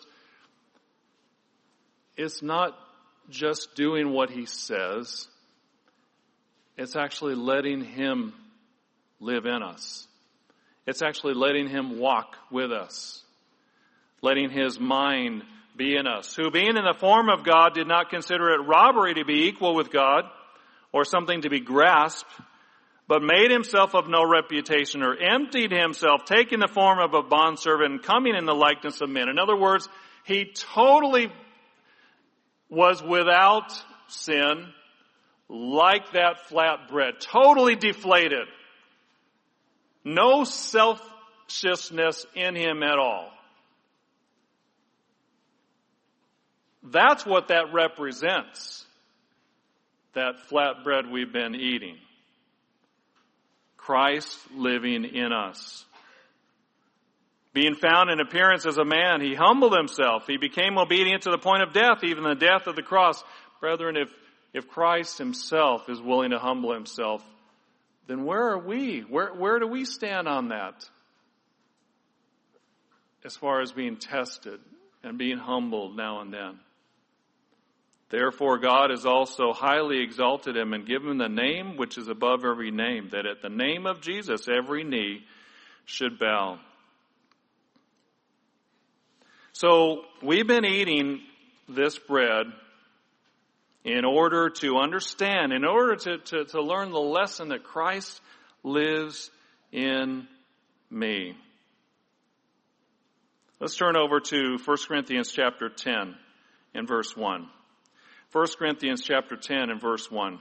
it's not just doing what he says. It's actually letting him live in us. It's actually letting him walk with us. Letting his mind be in us. Who being in the form of God did not consider it robbery to be equal with God or something to be grasped, but made himself of no reputation, or emptied himself, taking the form of a bondservant and coming in the likeness of men. In other words, he totally was without sin, like that flat bread, totally deflated. No selfishness in him at all. That's what that represents, that flat bread we've been eating. Christ living in us. Being found in appearance as a man, he humbled himself. He became obedient to the point of death, even the death of the cross. Brethren, if, if Christ himself is willing to humble himself, then where are we? Where, where do we stand on that? As far as being tested and being humbled now and then. Therefore God has also highly exalted him and given him the name which is above every name, that at the name of Jesus every knee should bow. So we've been eating this bread in order to understand, in order to, to, to learn the lesson that Christ lives in me. Let's turn over to First Corinthians chapter ten and verse one. First Corinthians chapter ten and verse one.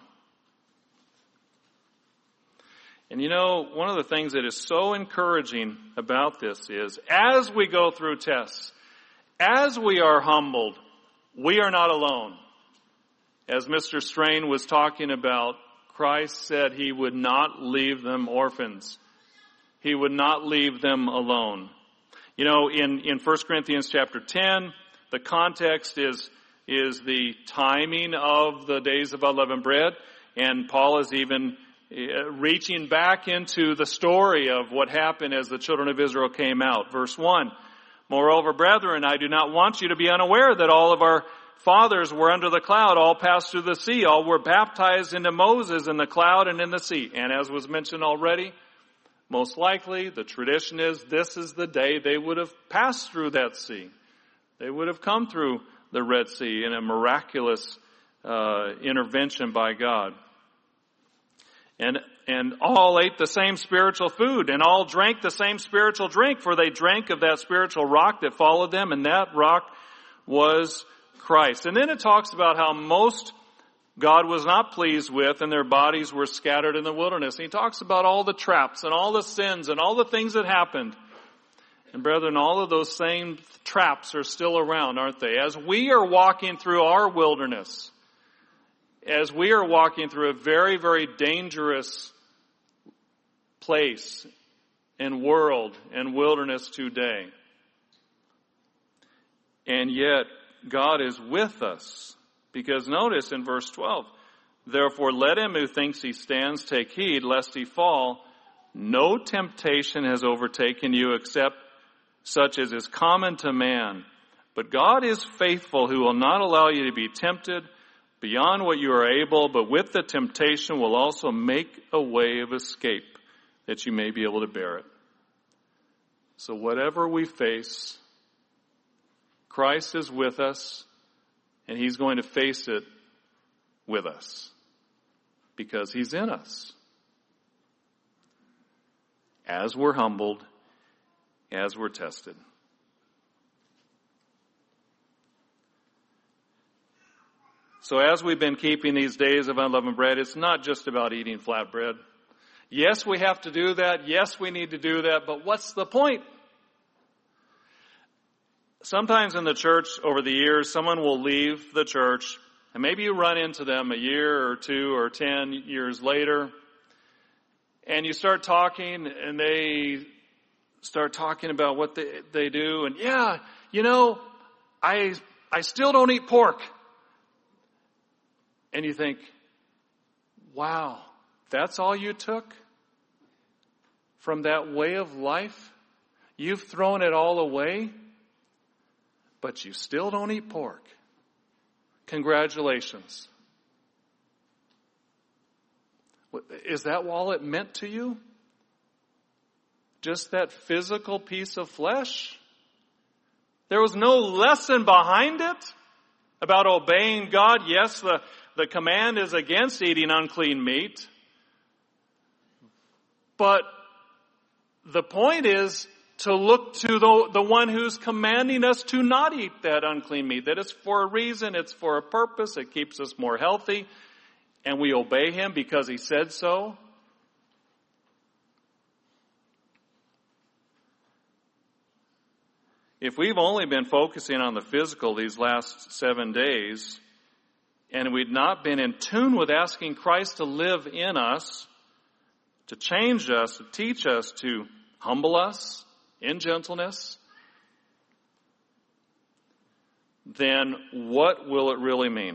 And you know, one of the things that is so encouraging about this is, as we go through tests, as we are humbled, we are not alone. As Mister Strain was talking about, Christ said he would not leave them orphans. He would not leave them alone. You know, in, in First Corinthians chapter ten, the context is is the timing of the days of unleavened bread. And Paul is even reaching back into the story of what happened as the children of Israel came out. Verse one, moreover, brethren, I do not want you to be unaware that all of our fathers were under the cloud, all passed through the sea, all were baptized into Moses in the cloud and in the sea. And as was mentioned already, most likely the tradition is this is the day they would have passed through that sea. They would have come through the Red Sea in a miraculous uh, intervention by God. And and all ate the same spiritual food, and all drank the same spiritual drink, for they drank of that spiritual rock that followed them, and that rock was Christ. And then it talks about how most God was not pleased with, and their bodies were scattered in the wilderness. And he talks about all the traps and all the sins and all the things that happened. And brethren, all of those same traps are still around, aren't they? As we are walking through our wilderness, as we are walking through a very, very dangerous place and world and wilderness today, and yet God is with us Because notice in verse twelve, therefore let him who thinks he stands take heed lest he fall. No temptation has overtaken you except such as is common to man. But God is faithful, who will not allow you to be tempted beyond what you are able, but with the temptation will also make a way of escape that you may be able to bear it. So whatever we face, Christ is with us, and he's going to face it with us because he's in us. As we're humbled, as we're tested. So as we've been keeping these days of unleavened bread, it's not just about eating flatbread. Yes, we have to do that. Yes, we need to do that. But what's the point? Sometimes in the church over the years, someone will leave the church, and maybe you run into them a year or two or ten years later, and you start talking, and they start talking about what they, they do, and yeah, you know, I I still don't eat pork. And you think, wow, that's all you took from that way of life? You've thrown it all away, but you still don't eat pork. Congratulations. Is that all it meant to you? Just that physical piece of flesh? There was no lesson behind it about obeying God. Yes, the, the command is against eating unclean meat. But the point is to look to the, the one who's commanding us to not eat that unclean meat. That it's for a reason, it's for a purpose, it keeps us more healthy, and we obey him because he said so. If we've only been focusing on the physical these last seven days, and we'd not been in tune with asking Christ to live in us, to change us, to teach us, to humble us in gentleness, then what will it really mean?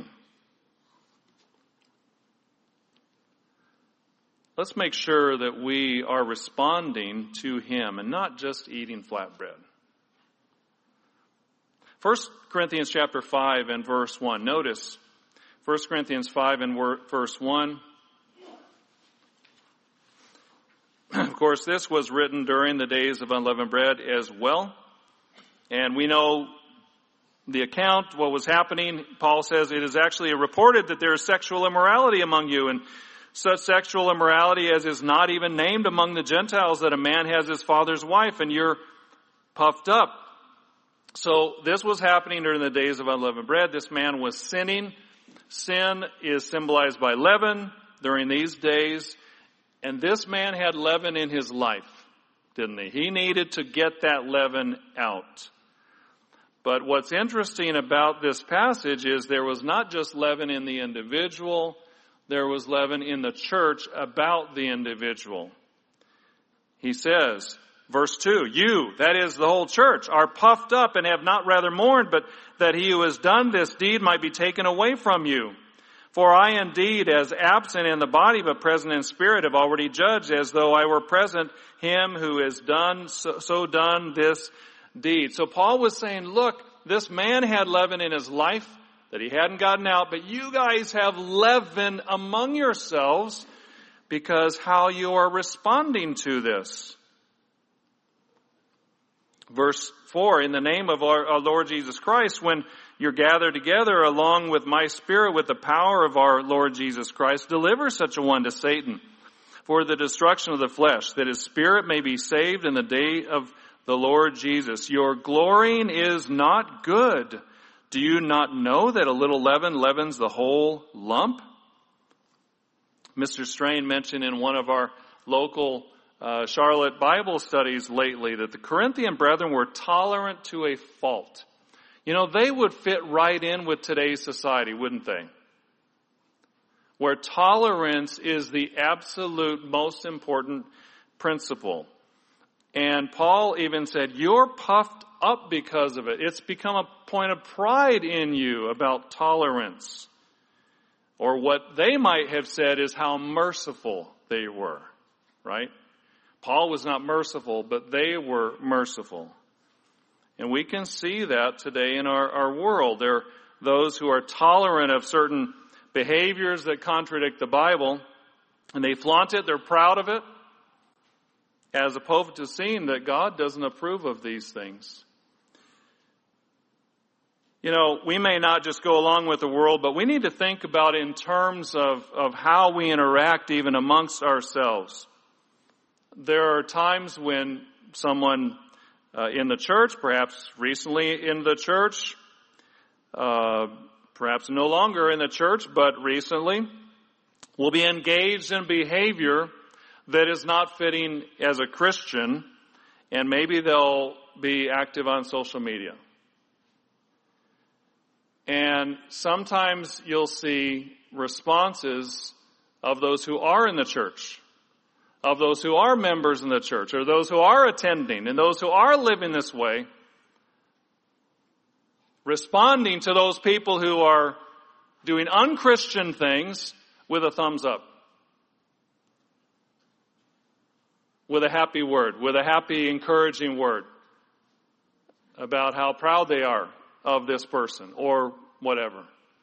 Let's make sure that we are responding to him and not just eating flatbread. First Corinthians chapter five and verse one. Notice First Corinthians five and verse one. Of course, this was written during the days of unleavened bread as well. And we know the account, what was happening. Paul says it is actually reported that there is sexual immorality among you, and such sexual immorality as is not even named among the Gentiles, that a man has his father's wife, and you're puffed up. So this was happening during the days of unleavened bread. This man was sinning. Sin is symbolized by leaven during these days. And this man had leaven in his life, didn't he? He needed to get that leaven out. But what's interesting about this passage is there was not just leaven in the individual, there was leaven in the church about the individual. He says, verse two, you, that is the whole church, are puffed up and have not rather mourned, but that he who has done this deed might be taken away from you. For I indeed, as absent in the body but present in spirit, have already judged, as though I were present, him who has done, so, so done this deed. So Paul was saying, look, this man had leaven in his life that he hadn't gotten out, but you guys have leaven among yourselves because how you are responding to this. Verse four, in the name of our, our Lord Jesus Christ, when you're gathered together along with my spirit with the power of our Lord Jesus Christ, deliver such a one to Satan for the destruction of the flesh, that his spirit may be saved in the day of the Lord Jesus. Your glorying is not good. Do you not know that a little leaven leavens the whole lump? Mister Strain mentioned in one of our local uh, Charlotte Bible studies lately that the Corinthian brethren were tolerant to a fault. You know, they would fit right in with today's society, wouldn't they? Where tolerance is the absolute most important principle. And Paul even said, you're puffed up because of it. It's become a point of pride in you about tolerance. Or what they might have said is how merciful they were, right? Paul was not merciful, but they were merciful. And we can see that today in our, our world. There are those who are tolerant of certain behaviors that contradict the Bible, and they flaunt it, they're proud of it, as opposed to seeing that God doesn't approve of these things. You know, we may not just go along with the world, but we need to think about it in terms of, of how we interact even amongst ourselves. There are times when someone uh, in the church, perhaps recently in the church, uh, perhaps no longer in the church, but recently, will be engaged in behavior that is not fitting as a Christian, and maybe they'll be active on social media. And sometimes you'll see responses of those who are in the church, of those who are members in the church, or those who are attending, and those who are living this way, responding to those people who are doing unchristian things with a thumbs up, with a happy word, with a happy, encouraging word about how proud they are of this person or whatever.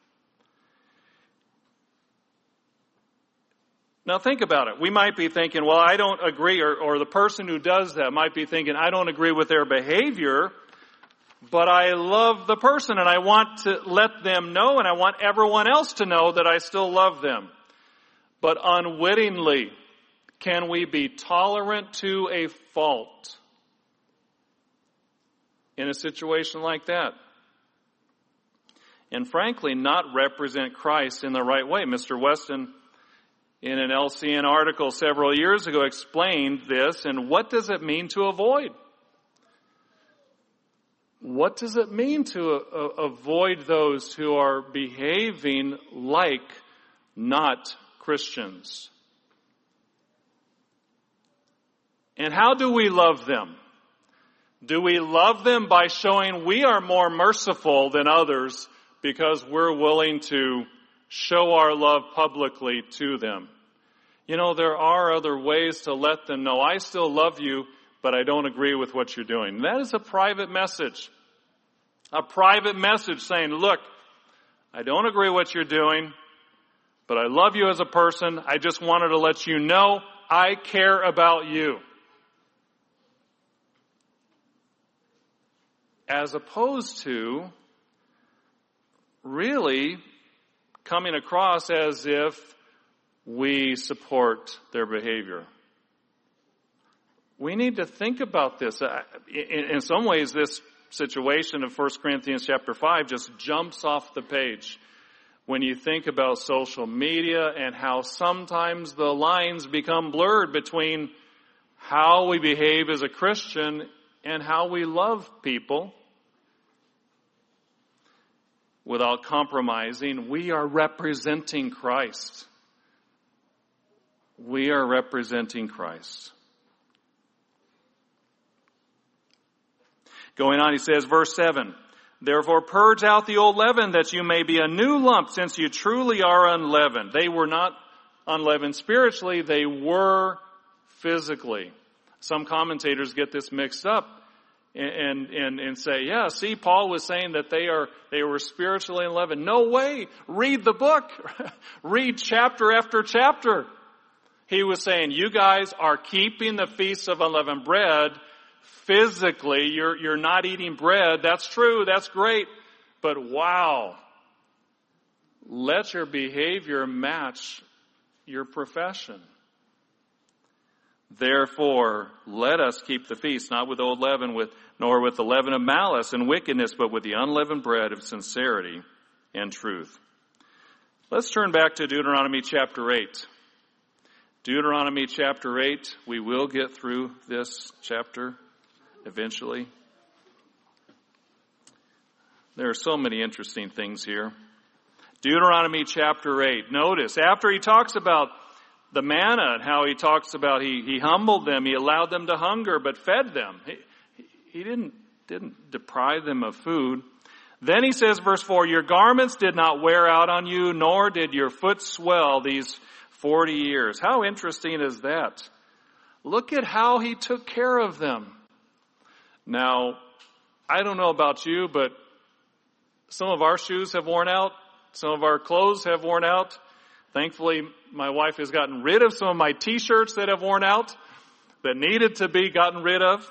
Now think about it. We might be thinking, well, I don't agree, or, or the person who does that might be thinking, I don't agree with their behavior, but I love the person and I want to let them know, and I want everyone else to know that I still love them. But unwittingly, can we be tolerant to a fault in a situation like that? And frankly, not represent Christ in the right way. Mister Weston, in an L C N article several years ago, explained this, and what does it mean to avoid? What does it mean to uh, avoid those who are behaving like not Christians? And how do we love them? Do we love them by showing we are more merciful than others because we're willing to show our love publicly to them? You know, there are other ways to let them know, I still love you, but I don't agree with what you're doing. That is a private message. A private message saying, look, I don't agree with what you're doing, but I love you as a person. I just wanted to let you know I care about you. As opposed to really coming across as if we support their behavior. We need to think about this. In some ways, this situation of First Corinthians chapter five just jumps off the page when you think about social media and how sometimes the lines become blurred between how we behave as a Christian and how we love people without compromising. We are representing Christ. We are representing Christ. Going on, he says, verse seven, therefore purge out the old leaven that you may be a new lump, since you truly are unleavened. They were not unleavened spiritually, they were physically. Some commentators get this mixed up and, and, and say, yeah, see, Paul was saying that they are, they were spiritually unleavened. No way. Read the book. Read chapter after chapter. He was saying, you guys are keeping the feast of unleavened bread physically. You're, you're not eating bread. That's true. That's great. But wow. Let your behavior match your profession. Therefore, let us keep the feast, not with old leaven, with, nor with the leaven of malice and wickedness, but with the unleavened bread of sincerity and truth. Let's turn back to Deuteronomy chapter eight. Deuteronomy chapter eight. We will get through this chapter eventually. There are so many interesting things here. Deuteronomy chapter eight. Notice, after he talks about the manna and how he talks about he, he humbled them, he allowed them to hunger, but fed them. He, he didn't didn't deprive them of food. Then he says, verse four, your garments did not wear out on you, nor did your foot swell these forty years. How interesting is that? Look at how he took care of them. Now, I don't know about you, but some of our shoes have worn out. Some of our clothes have worn out. Thankfully, my wife has gotten rid of some of my t-shirts that have worn out, that needed to be gotten rid of.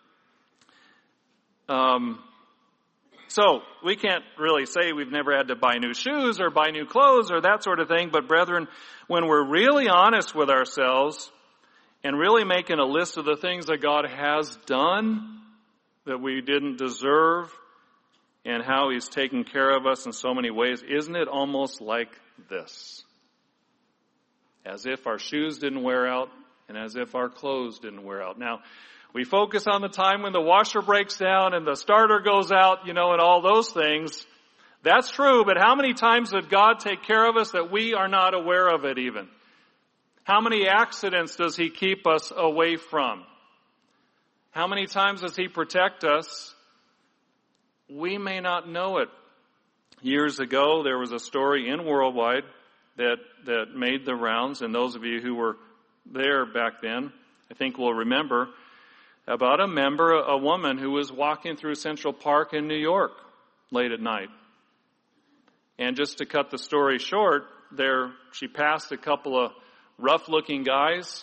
Um, so we can't really say we've never had to buy new shoes or buy new clothes or that sort of thing. But brethren, when we're really honest with ourselves and really making a list of the things that God has done that we didn't deserve and how he's taken care of us in so many ways, isn't it almost like this? As if our shoes didn't wear out and as if our clothes didn't wear out. Now, we focus on the time when the washer breaks down and the starter goes out, you know, and all those things. That's true, but how many times did God take care of us that we are not aware of it even? How many accidents does he keep us away from? How many times does he protect us? We may not know it. Years ago, there was a story in Worldwide that, that made the rounds, and those of you who were there back then, I think will remember, about a member, a woman who was walking through Central Park in New York late at night. And just to cut the story short, there she passed a couple of rough-looking guys.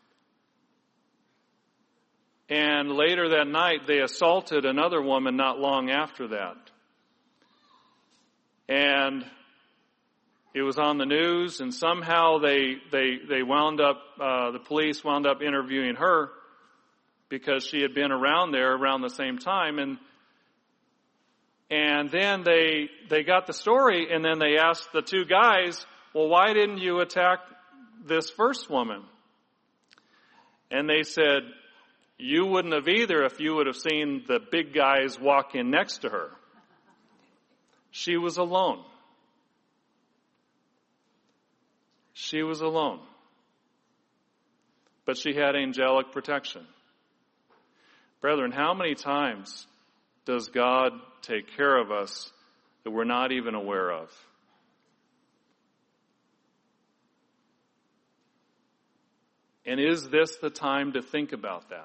And later that night, they assaulted another woman not long after that. And it was on the news, and somehow they they they wound up, uh, the police wound up interviewing her because she had been around there around the same time. And and then they they got the story, and then they asked the two guys, well, why didn't you attack this first woman? And they said, you wouldn't have either if you would have seen the big guys walk in next to her. She was alone. She was alone. But she had angelic protection. Brethren, how many times does God take care of us that we're not even aware of? And is this the time to think about that?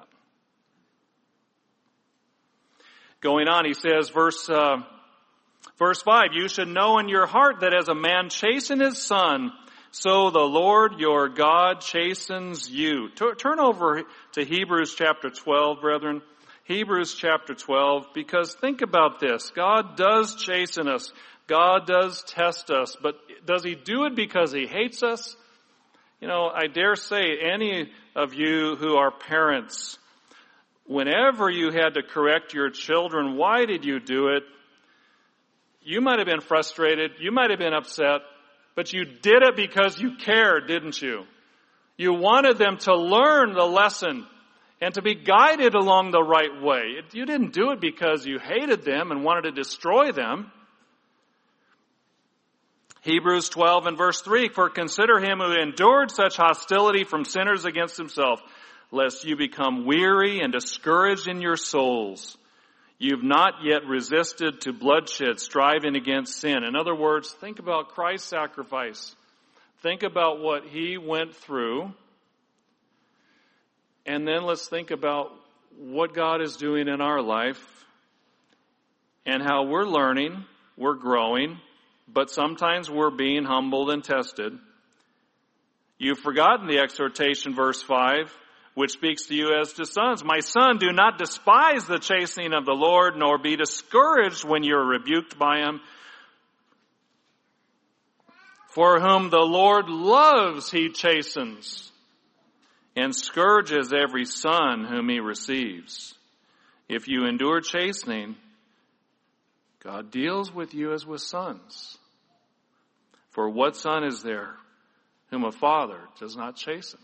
Going on, he says, verse uh, verse five, you should know in your heart that as a man chastens his son, so the Lord your God chastens you. T- turn over to Hebrews chapter twelve, brethren. Hebrews chapter twelve, because think about this. God does chasten us. God does test us. But does he do it because he hates us? You know, I dare say any of you who are parents, whenever you had to correct your children, why did you do it? You might have been frustrated. You might have been upset. But you did it because you cared, didn't you? You wanted them to learn the lesson and to be guided along the right way. You didn't do it because you hated them and wanted to destroy them. Hebrews twelve and verse three, for consider him who endured such hostility from sinners against himself, lest you become weary and discouraged in your souls. You've not yet resisted to bloodshed, striving against sin. In other words, think about Christ's sacrifice. Think about what he went through. And then let's think about what God is doing in our life and how we're learning, we're growing, but sometimes we're being humbled and tested. You've forgotten the exhortation, verse five, which speaks to you as to sons. My son, do not despise the chastening of the Lord, nor be discouraged when you're rebuked by him. For whom the Lord loves, he chastens, and scourges every son whom he receives. If you endure chastening, God deals with you as with sons. For what son is there whom a father does not chasten?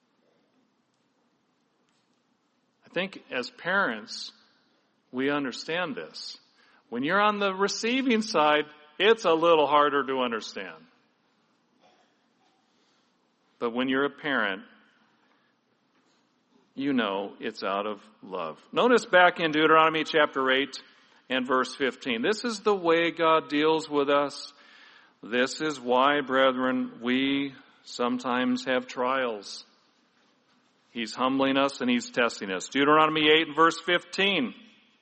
I think as parents, we understand this. When you're on the receiving side, it's a little harder to understand. But when you're a parent, you know it's out of love. Notice back in Deuteronomy chapter eight and verse fifteen. This is the way God deals with us. This is why, brethren, we sometimes have trials. He's humbling us and He's testing us. Deuteronomy eight and verse fifteen.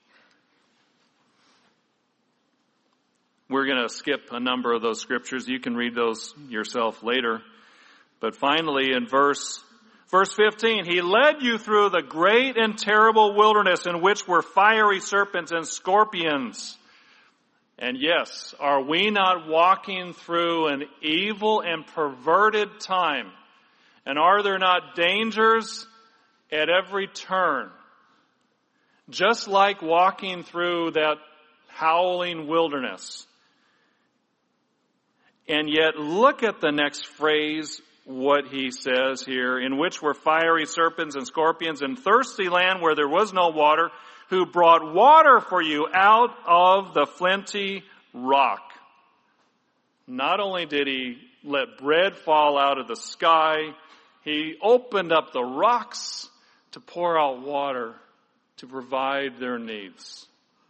We're going to skip a number of those scriptures. You can read those yourself later. But finally, in verse verse fifteen, He led you through the great and terrible wilderness in which were fiery serpents and scorpions. And yes, are we not walking through an evil and perverted time? And are there not dangers at every turn? Just like walking through that howling wilderness. And yet, look at the next phrase, what He says here, in which were fiery serpents and scorpions and thirsty land where there was no water, who brought water for you out of the flinty rock. Not only did He let bread fall out of the sky, He opened up the rocks to pour out water to provide their needs.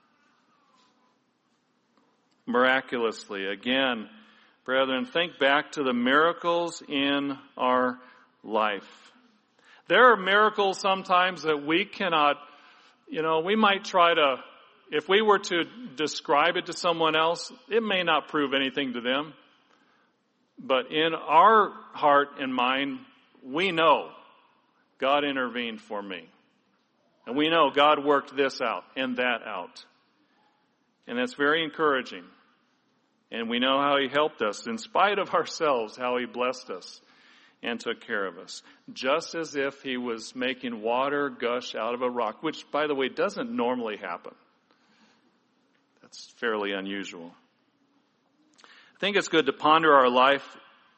Miraculously, again, brethren, think back to the miracles in our life. There are miracles sometimes that we cannot, you know, we might try to, if we were to describe it to someone else, it may not prove anything to them. But in our heart and mind, we know God intervened for me. And we know God worked this out and that out. And that's very encouraging. And we know how He helped us in spite of ourselves, how He blessed us and took care of us. Just as if He was making water gush out of a rock, which, by the way, doesn't normally happen. That's fairly unusual. I think it's good to ponder our life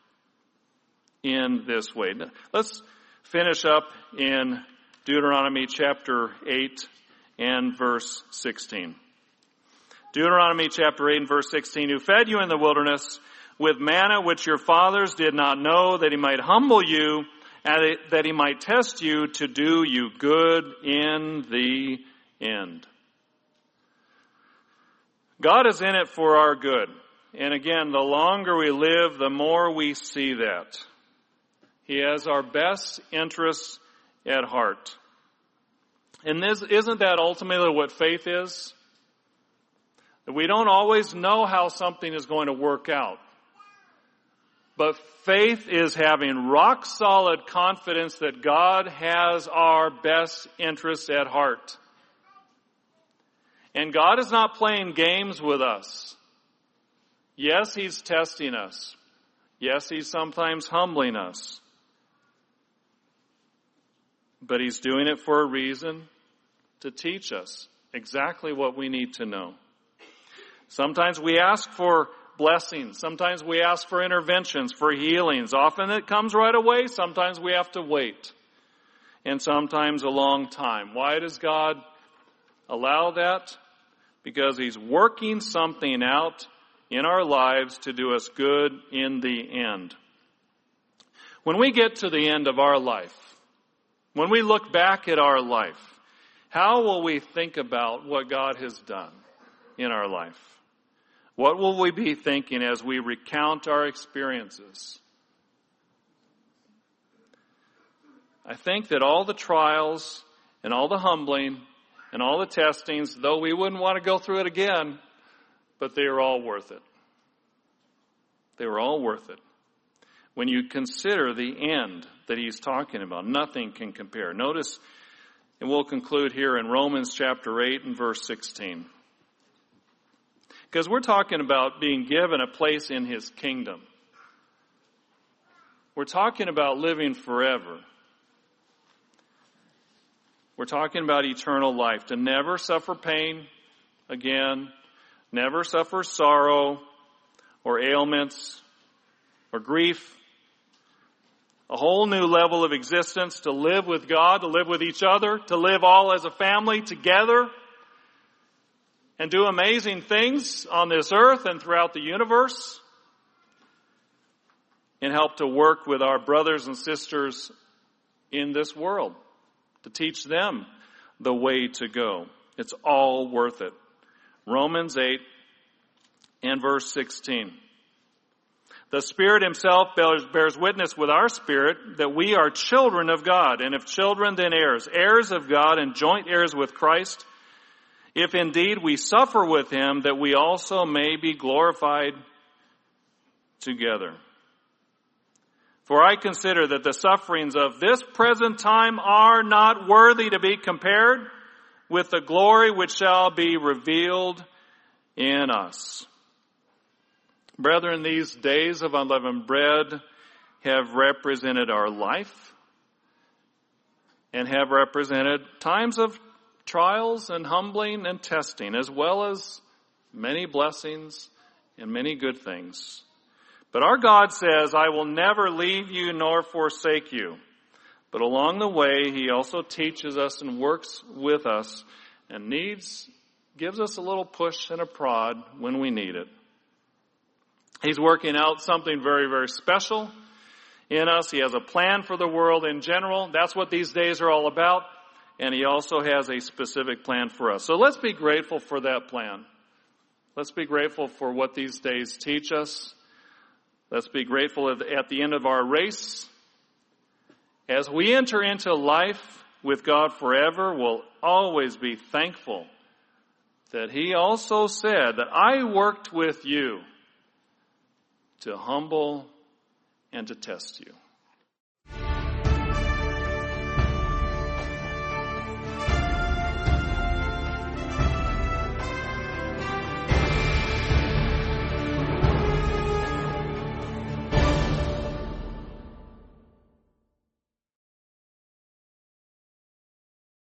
in this way. Let's finish up in Deuteronomy chapter eight and verse sixteen. Deuteronomy chapter eight and verse sixteen, who fed you in the wilderness with manna which your fathers did not know, that He might humble you, and that He might test you to do you good in the end. God is in it for our good. And again, the longer we live, the more we see that. He has our best interests at heart. And this, isn't that ultimately what faith is? We don't always know how something is going to work out. But faith is having rock solid confidence that God has our best interests at heart. And God is not playing games with us. Yes, He's testing us. Yes, He's sometimes humbling us. But He's doing it for a reason, to teach us exactly what we need to know. Sometimes we ask for blessings. Sometimes we ask for interventions, for healings. Often it comes right away. Sometimes we have to wait. And sometimes a long time. Why does God allow that? Because He's working something out in our lives to do us good in the end. When we get to the end of our life, when we look back at our life, how will we think about what God has done in our life? What will we be thinking as we recount our experiences? I think that all the trials and all the humbling and all the testings, though we wouldn't want to go through it again, but they are all worth it. They were all worth it. When you consider the end that He's talking about, nothing can compare. Notice, and we'll conclude here in Romans chapter eight and verse sixteen. Because we're talking about being given a place in His kingdom. We're talking about living forever. We're talking about eternal life, to never suffer pain again, never suffer sorrow or ailments or grief. A whole new level of existence, to live with God, to live with each other, to live all as a family together, and do amazing things on this earth and throughout the universe, and help to work with our brothers and sisters in this world to teach them the way to go. It's all worth it. Romans eight and verse sixteen. The Spirit himself bears, bears witness with our spirit that we are children of God, and if children, then heirs, heirs of God and joint heirs with Christ, if indeed we suffer with him, that we also may be glorified together. For I consider that the sufferings of this present time are not worthy to be compared with the glory which shall be revealed in us. Brethren, these days of unleavened bread have represented our life and have represented times of trials and humbling and testing, as well as many blessings and many good things. But our God says, I will never leave you nor forsake you. But along the way, he also teaches us and works with us and needs, gives us a little push and a prod when we need it. He's working out something very, very special in us. He has a plan for the world in general. That's what these days are all about. And he also has a specific plan for us. So let's be grateful for that plan. Let's be grateful for what these days teach us. Let's be grateful at the end of our race. As we enter into life with God forever, we'll always be thankful that he also said that I worked with you to humble and to test you.